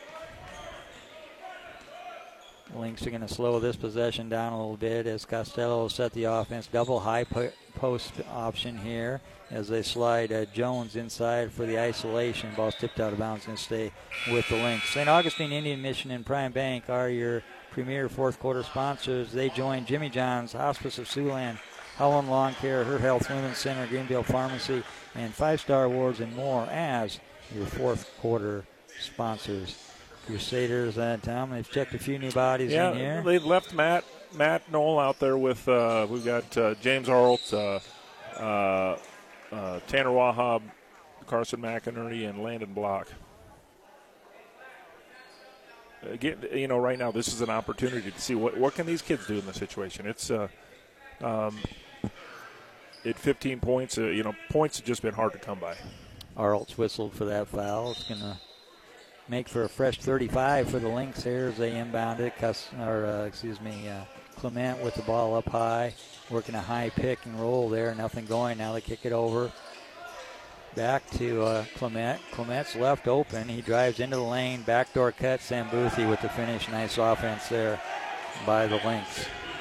The Lynx are going to slow this possession down a little bit as Costello set the offense. Double high po- post option here as they slide uh, Jones inside for the isolation. Ball's tipped out of bounds and stay with the Lynx. Saint Augustine Indian Mission and Prime Bank are your premier fourth quarter sponsors. They join Jimmy John's, Hospice of Siouxland, Howland Lawn Care, Her Health Women's Center, Greenville Pharmacy, and Five Star Awards and more as your fourth quarter sponsors. Crusaders, uh, Tom, they've checked a few new bodies yeah, in here. They've left Matt Matt Knoll out there with, uh, we've got uh, James Arlt, uh, uh, uh, Tanner Wahab, Carson McInerney, and Landon Block. Again, you know, right now this is an opportunity to see what, what can these kids do in this situation. It's uh, um, at fifteen points, uh, you know, points have just been hard to come by. Arlt's whistled for that foul. It's going to make for a fresh thirty-five for the Lynx here as they inbound it. Cus- or, uh, excuse me, uh, Clement with the ball up high, working a high pick and roll there. Nothing going. Now they kick it over. Back to uh, Clement. Clement's left open. He drives into the lane. Backdoor cut. Sambuthi with the finish. Nice offense there by the Lynx.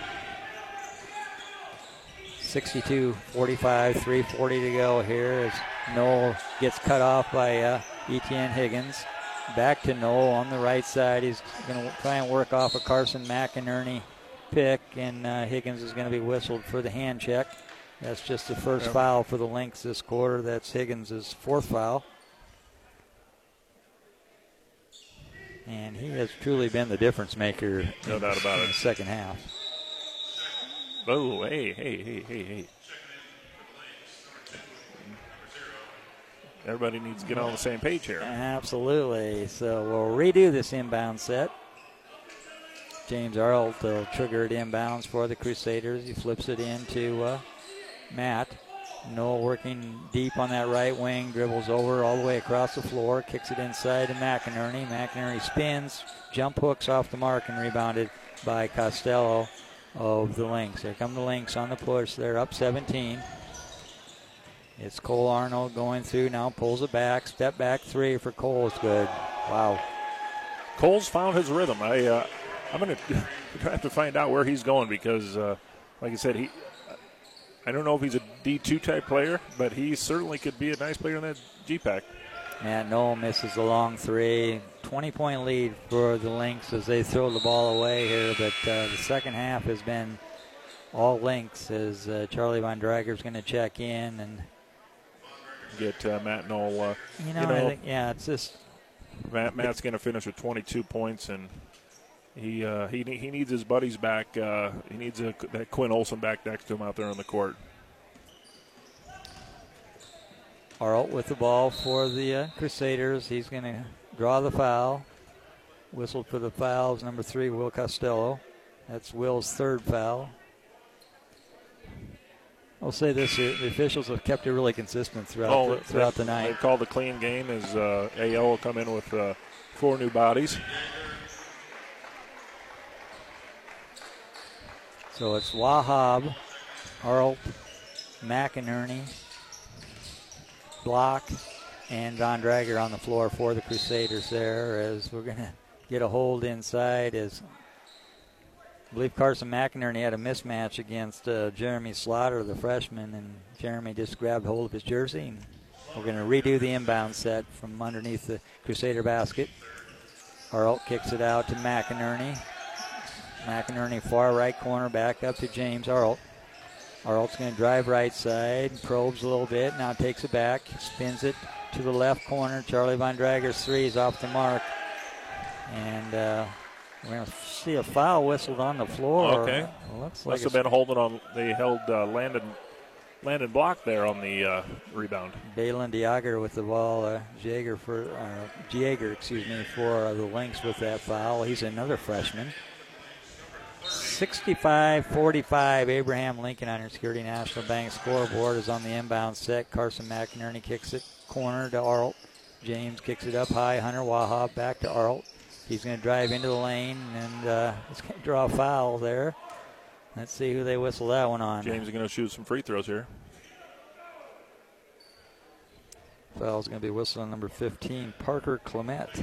sixty-two forty-five, three forty to go here as Knoll gets cut off by uh, Etienne Higgins. Back to Knoll on the right side. He's going to try and work off a Carson McInerney pick, and uh, Higgins is going to be whistled for the hand check. That's just the first yep. foul for the Lynx this quarter. That's Higgins' fourth foul. And he has truly been the difference maker no in, doubt about in it. the second half. Oh, hey, hey, hey, hey, hey. Everybody needs to get on the same page here. Absolutely. So we'll redo this inbound set. James Arlt will trigger it inbounds for the Crusaders. He flips it into uh, Matt. Knoll working deep on that right wing, dribbles over all the way across the floor, kicks it inside to McInerney. McInerney spins, jump hooks off the mark, and rebounded by Costello of the Lynx. Here come the Lynx on the push. They're up seventeen. It's Cole Arnold going through now, pulls it back, step back three for Cole is good. Wow. Cole's found his rhythm. I, uh, I'm going to have to find out where he's going because, uh, like I said, he. I don't know if he's a D two type player, but he certainly could be a nice player in that G PAC. Matt Knoll misses the long three. twenty-point lead for the Lynx as they throw the ball away here, but uh, the second half has been all Lynx as uh, Charlie Von Drager's going to check in and get uh, Matt Knoll. Uh, you know, you know I think, yeah, it's just Matt, Matt's going to finish with twenty-two points, and he uh, he he needs his buddies back. Uh, he needs a, that Quinn Olson back next to him out there on the court. Arlt with the ball for the uh, Crusaders. He's going to draw the foul. Whistled for the fouls. Number three, Will Costello. That's Will's third foul. I'll say this: the officials have kept it really consistent throughout oh, the, throughout they, the night. They called the clean game as uh, A L will come in with uh, four new bodies. So it's Wahab, Arlt, McInerney, Block, and Von Drager on the floor for the Crusaders there as we're going to get a hold inside as I believe Carson McInerney had a mismatch against uh, Jeremy Slaughter, the freshman, and Jeremy just grabbed hold of his jersey. And we're going to redo the inbound set from underneath the Crusader basket. Arlt kicks it out to McInerney. McInerney far right corner, back up to James Arlt. Arlt's going to drive right side, probes a little bit, now takes it back, spins it to the left corner. Charlie Von Drager's three is off the mark. And uh, we're going to see a foul whistled on the floor. Okay. Looks Must like have been holding on. They held uh, Landon, Landon Block there on the uh, rebound. Balin Diager with the ball. Uh, Jaeger for uh, Jaeger, excuse me, for uh, the Lynx with that foul. He's another freshman. sixty-five forty-five, Abraham Lincoln on your Security National Bank scoreboard is on the inbound set. Carson McInerney kicks it corner to Arlt. James kicks it up high. Hunter Wahab back to Arlt. He's going to drive into the lane, and uh, he's going to draw a foul there. Let's see who they whistle that one on. James is going to shoot some free throws here. Foul's going to be whistled on number fifteen, Parker Clement.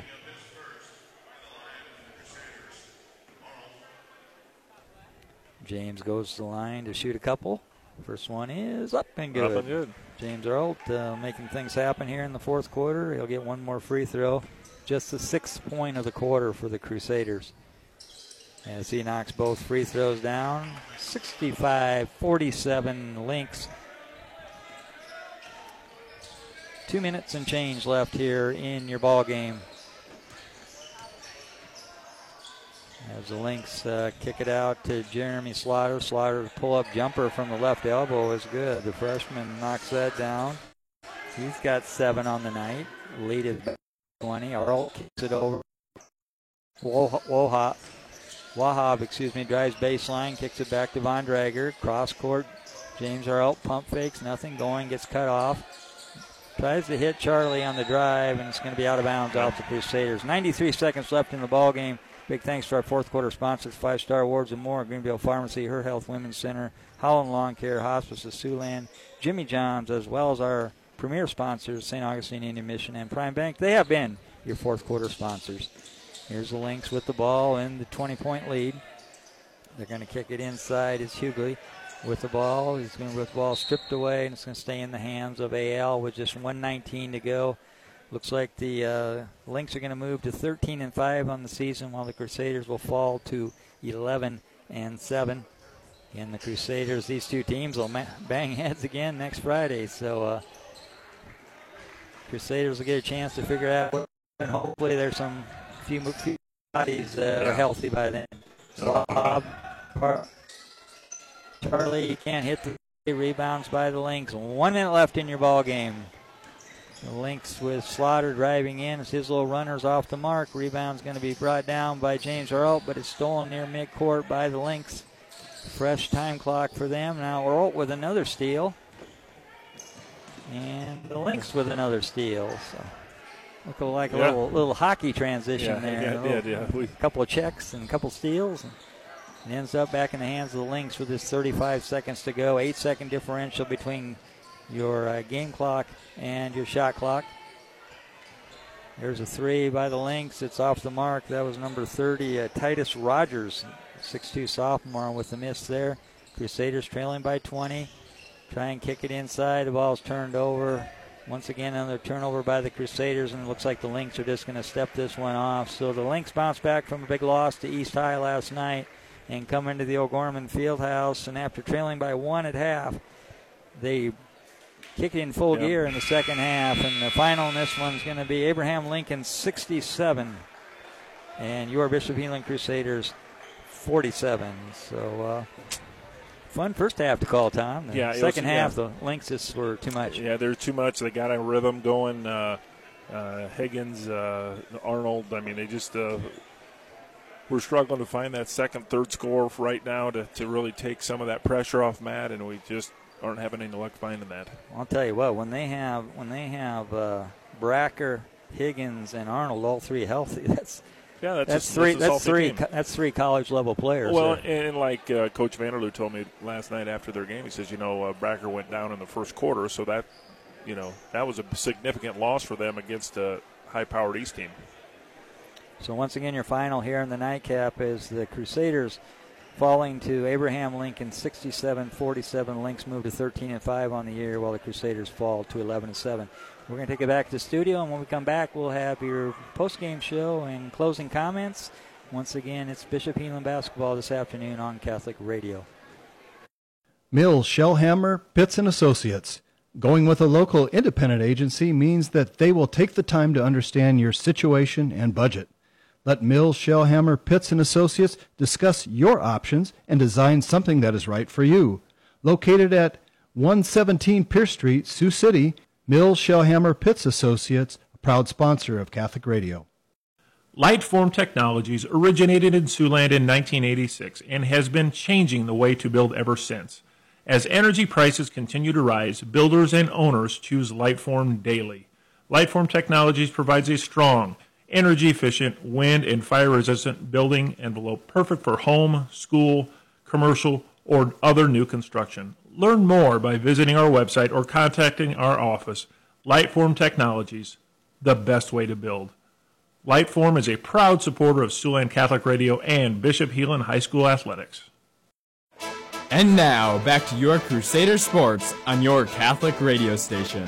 James goes to the line to shoot a couple. First one is up and good. Up and good. James Arlt uh, making things happen here in the fourth quarter. He'll get one more free throw. Just the sixth point of the quarter for the Crusaders. As he knocks both free throws down. sixty-five forty-seven Lynx. Two minutes and change left here in your ball game. As the Lynx uh, kick it out to Jeremy Slaughter. Slaughter's pull-up jumper from the left elbow is good. The freshman knocks that down. He's got seven on the night. Lead is twenty. Arlt kicks it over. Wahab, Wahab, excuse me, drives baseline, kicks it back to Von Drager. Cross court. James Arlt pump fakes, nothing going, gets cut off. Tries to hit Charlie on the drive, and it's going to be out of bounds off the Crusaders. ninety-three seconds left in the ball game. Big thanks to our fourth quarter sponsors, Five Star Awards and more, Greenville Pharmacy, Her Health Women's Center, Holland Lawn Care, Hospice of Siouxland, Jimmy John's, as well as our premier sponsors, Saint Augustine Indian Mission and Prime Bank. They have been your fourth quarter sponsors. Here's the Lynx with the ball in the twenty-point lead. They're going to kick it inside. It's Hughley with the ball. He's going to with the ball stripped away, and it's going to stay in the hands of A L with just one nineteen to go. Looks like the uh, Lynx are going to move to thirteen and five on the season, while the Crusaders will fall to eleven and seven. And the Crusaders, these two teams will ma- bang heads again next Friday. So uh, Crusaders will get a chance to figure out what, and hopefully there's some few, few bodies that are healthy by then. So, Bob, Par- Charlie, you can't hit the rebounds by the Lynx. One minute left in your ball game. The Lynx with Slaughter driving in as his little runner's off the mark. Rebound's going to be brought down by James Arlt, but it's stolen near midcourt by the Lynx. Fresh time clock for them. Now Arlt with another steal. And the Lynx with another steal. So looking like a yeah. little little hockey transition yeah, there. Yeah, it did, yeah. A couple of checks and a couple steals. And it ends up back in the hands of the Lynx with this thirty-five seconds to go. Eight second differential between your uh, game clock and your shot clock. There's a three by the Lynx. It's off the mark. That was number thirty, uh, Titus Rogers, six two sophomore with the miss there. Crusaders trailing by twenty. Try and kick it inside. The ball's turned over. Once again, another turnover by the Crusaders, and it looks like the Lynx are just going to step this one off. So the Lynx bounce back from a big loss to East High last night and come into the O'Gorman Fieldhouse, and after trailing by one at half, they kick it in full yep. gear in the second half, and the final in this one's going to be Abraham Lincoln sixty-seven and your Bishop Healing Crusaders forty-seven. So uh, fun first half to call, Tom. The yeah, second was, half, yeah. the Lynx just were too much. Yeah, they're too much. They got a rhythm going. Uh, uh, Higgins, uh, Arnold, I mean, they just uh, were struggling to find that second, third score right now to, to really take some of that pressure off Matt, and we just aren't having any luck finding that. Well, I'll tell you what, when they have when they have uh, Bracker, Higgins, and Arnold all three healthy, that's yeah, that's, that's a, three that's, a that's three team. that's three college level players. Well, there. and like uh, Coach Vanderloo told me last night after their game, he says, you know, uh, Bracker went down in the first quarter, so that you know that was a significant loss for them against a high-powered East team. So once again, your final here in the nightcap is the Crusaders falling to Abraham Lincoln sixty-seven forty-seven. Lynx move to thirteen and five on the year, while the Crusaders fall to eleven and seven. We're going to take it back to the studio, and when we come back, we'll have your post-game show and closing comments. Once again, it's Bishop Heelan basketball this afternoon on Catholic Radio. Mills, Shellhammer, Pitts and Associates. Going with a local independent agency means that they will take the time to understand your situation and budget. Let Mills, Shellhammer, Pitts and Associates discuss your options and design something that is right for you. Located at one seventeen Pierce Street, Sioux City, Mills, Shellhammer, Pitts Associates, a proud sponsor of Catholic Radio. Lightform Technologies originated in Siouxland in nineteen eighty-six and has been changing the way to build ever since. As energy prices continue to rise, builders and owners choose Lightform daily. Lightform Technologies provides a strong, energy-efficient, wind and fire-resistant building envelope perfect for home, school, commercial, or other new construction. Learn more by visiting our website or contacting our office. Lightform Technologies, the best way to build. Lightform is a proud supporter of Siouxland Catholic Radio and Bishop Heelan High School athletics. And now, back to your Crusader Sports on your Catholic radio station.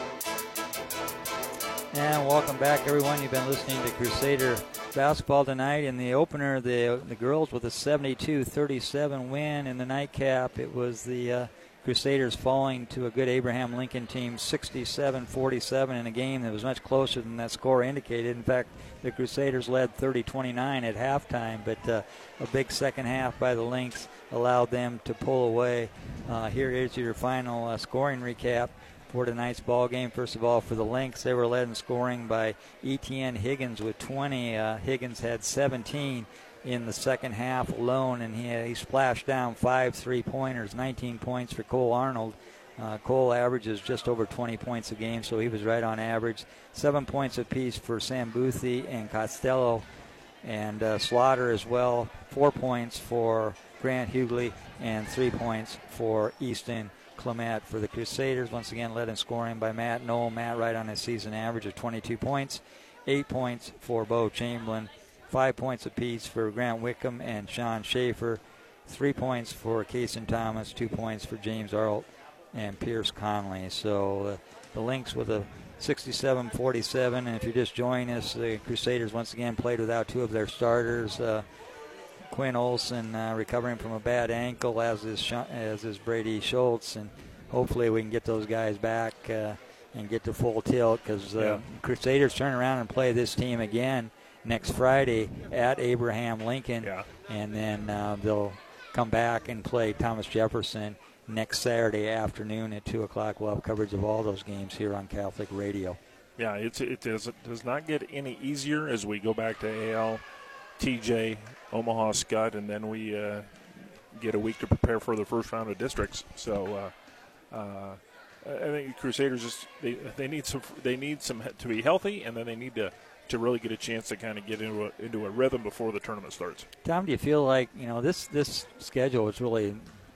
And welcome back, everyone. You've been listening to Crusader basketball tonight. In the opener, the the girls with a seventy-two thirty-seven win. In the nightcap, it was the uh, Crusaders falling to a good Abraham Lincoln team, sixty-seven forty-seven, in a game that was much closer than that score indicated. In fact, the Crusaders led thirty twenty-nine at halftime, but uh, a big second half by the Lynx allowed them to pull away. Uh, here is your final uh, scoring recap for tonight's ball game. First of all, for the Lynx, they were led in scoring by Etienne Higgins with twenty. Uh, Higgins had seventeen in the second half alone, and he, he splashed down five three-pointers, nineteen points for Cole Arnold. Uh, Cole averages just over twenty points a game, so he was right on average. Seven points apiece for Sam Boothie and Costello, and uh, Slaughter as well. Four points for Grant Hughley, and three points for Easton Clement. For the Crusaders, once again led in scoring by Matt Knoll. Matt right on his season average of twenty-two points. Eight points for Bo Chamberlain. Five points apiece for Grant Wickham and Sean Schaefer. Three points for Kason Thomas. Two points for James Arlt and Pierce Conley. So uh, the Lynx with a sixty-seven forty-seven. And if you're just joining us, the Crusaders once again played without two of their starters. Uh, Quinn Olson uh, recovering from a bad ankle, as is as is Brady Schultz, and hopefully we can get those guys back uh, and get to full tilt, because uh, yeah. Crusaders turn around and play this team again next Friday at Abraham Lincoln, yeah. and then uh, they'll come back and play Thomas Jefferson next Saturday afternoon at two o'clock. We'll have coverage of all those games here on Catholic Radio. Yeah, it's, it does, it does not get any easier as we go back to A L, T J, Omaha Scud, and then we uh, get a week to prepare for the first round of districts. So uh, uh, I think Crusaders just they they need some they need some to be healthy, and then they need to, to really get a chance to kind of get into a, into a rhythm before the tournament starts. Tom, do you feel like you know this this schedule is really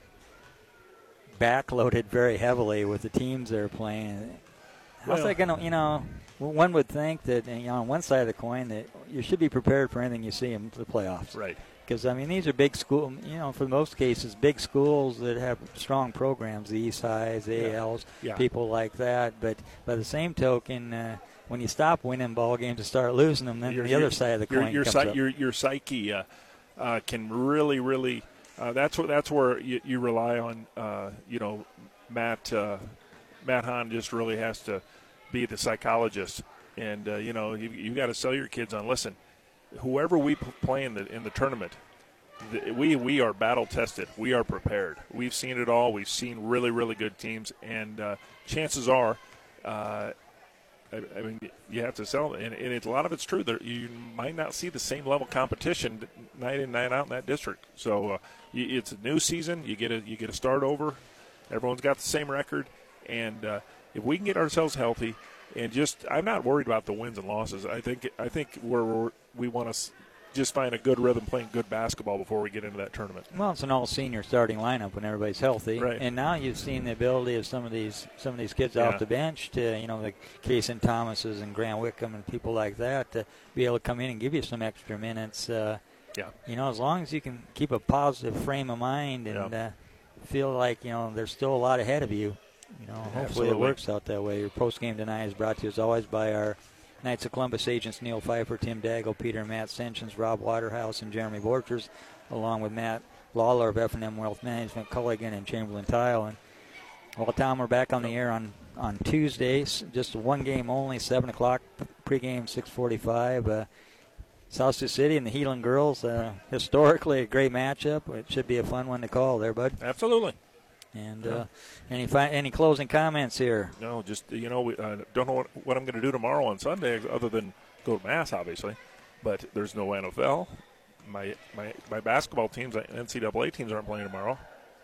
backloaded very heavily with the teams they're playing? How's well, that going to, you know, one would think that, you know, on one side of the coin that you should be prepared for anything you see in the playoffs. Right. Because, I mean, these are big school, you know, for most cases, big schools that have strong programs, the East Highs, the A Ls, yeah. people like that. But by the same token, uh, when you stop winning ball games and start losing them, then your, the other your, side of the your, coin your, comes psych, up. Your, your psyche uh, uh, can really, really uh, – that's, what, that's where you, you rely on, uh, you know, Matt, uh, Matt Hahn just really has to – be the psychologist, and uh, you know you you got to sell your kids on. Listen, whoever we play in the in the tournament, the, we we are battle tested. We are prepared. We've seen it all. We've seen really really good teams, and uh, chances are, uh, I, I mean, you have to sell them. And, and it, a lot of it's true. There, you might not see the same level competition night in night out in that district. So uh, you, it's a new season. You get a you get a start over. Everyone's got the same record, and. Uh, If we can get ourselves healthy, and just, I'm not worried about the wins and losses. I think I think we're, we're we want to just find a good rhythm, playing good basketball before we get into that tournament. Well, it's an all-senior starting lineup when everybody's healthy, right. And now you've seen the ability of some of these some of these kids yeah. off the bench to, you know, like Kason Thomases and Grant Wickham and people like that to be able to come in and give you some extra minutes. Uh, yeah, you know, as long as you can keep a positive frame of mind and yeah. uh, feel like, you know, there's still a lot ahead of you. You know, hopefully Absolutely. It works out that way. Your post-game tonight is brought to you, as always, by our Knights of Columbus agents Neil Pfeiffer, Tim Daggle, Peter and Matt Senchins, Rob Waterhouse, and Jeremy Borchers, along with Matt Lawler of F and M Wealth Management, Culligan, and Chamberlain Tile. And, well, Tom, we're back on the air on, on Tuesdays, just one game only, seven o'clock, pregame six forty-five. Uh, South Sioux City and the Heelan girls, uh, historically a great matchup. It should be a fun one to call there, bud. Absolutely. And uh, any fi- any closing comments here? No, just, you know, we uh, don't know what, what I'm going to do tomorrow on Sunday other than go to Mass, obviously. But there's no N F L. My my my basketball teams, N C double A teams, aren't playing tomorrow.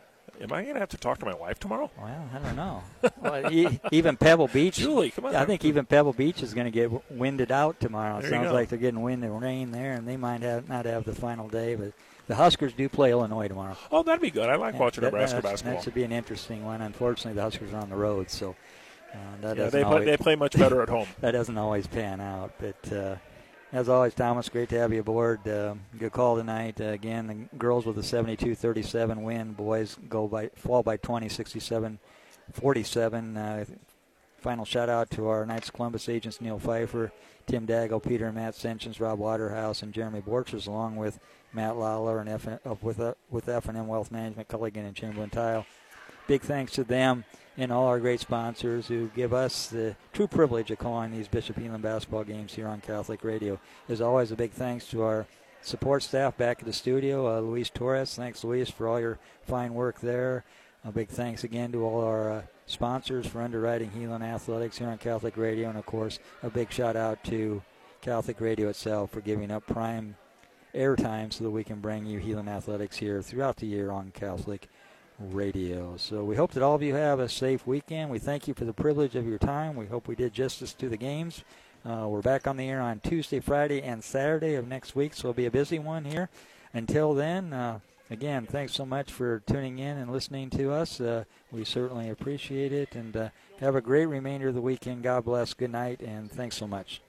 Am I going to have to talk to my wife tomorrow? Well, I don't know. well, e- even Pebble Beach. Julie, come on. I think even Pebble Beach is going to get winded out tomorrow. It there sounds like they're getting wind and rain there, and they might have not have the final day, but the Huskers do play Illinois tomorrow. Oh, that'd be good. I like Yeah, watching that, Nebraska that's, basketball. That should be an interesting one. Unfortunately, the Huskers are on the road, so uh, that yeah, doesn't they play, always, they play much better at home. That doesn't always pan out. But uh, as always, Thomas, great to have you aboard. Uh, good call tonight. Uh, again, the girls with a seventy-two thirty-seven win. Boys go by fall by twenty, sixty-seven forty-seven. Uh, final shout out to our Knights of Columbus agents, Neil Pfeiffer, Tim Daggle, Peter and Matt Senchins, Rob Waterhouse, and Jeremy Borchers, along with Matt Lawler and F- uh, with uh, with F and M Wealth Management, Culligan and Chamberlain Tile. Big thanks to them and all our great sponsors who give us the true privilege of calling these Bishop Heelan basketball games here on Catholic Radio. As always, a big thanks to our support staff back at the studio, uh, Luis Torres. Thanks, Luis, for all your fine work there. A big thanks again to all our uh, sponsors for underwriting Heelan Athletics here on Catholic Radio. And, of course, a big shout-out to Catholic Radio itself for giving up prime airtime so that we can bring you Heelan Athletics here throughout the year on Catholic Radio. So we hope that all of you have a safe weekend. We thank you for the privilege of your time. We hope we did justice to the games. Uh, we're back on the air on Tuesday, Friday, and Saturday of next week, so it'll be a busy one here. Until then, uh, again, thanks so much for tuning in and listening to us. Uh, we certainly appreciate it, and uh, have a great remainder of the weekend. God bless. Good night, and thanks so much.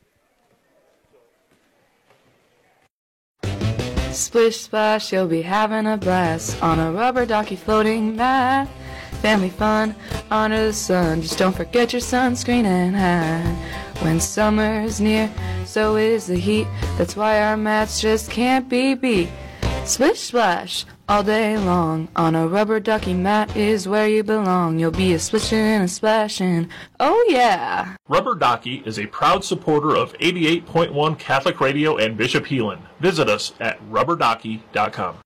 Splish splash, you'll be having a blast on a rubber ducky floating mat. Family fun under the sun, just don't forget your sunscreen and hat. When summer's near, so is the heat, that's why our mats just can't be beat. Splish splash all day long on a rubber ducky mat is where you belong. You'll be a splishing and a splashing, oh yeah. Rubber Ducky is a proud supporter of eighty-eight point one Catholic Radio and Bishop Heelan. Visit us at rubber ducky dot com.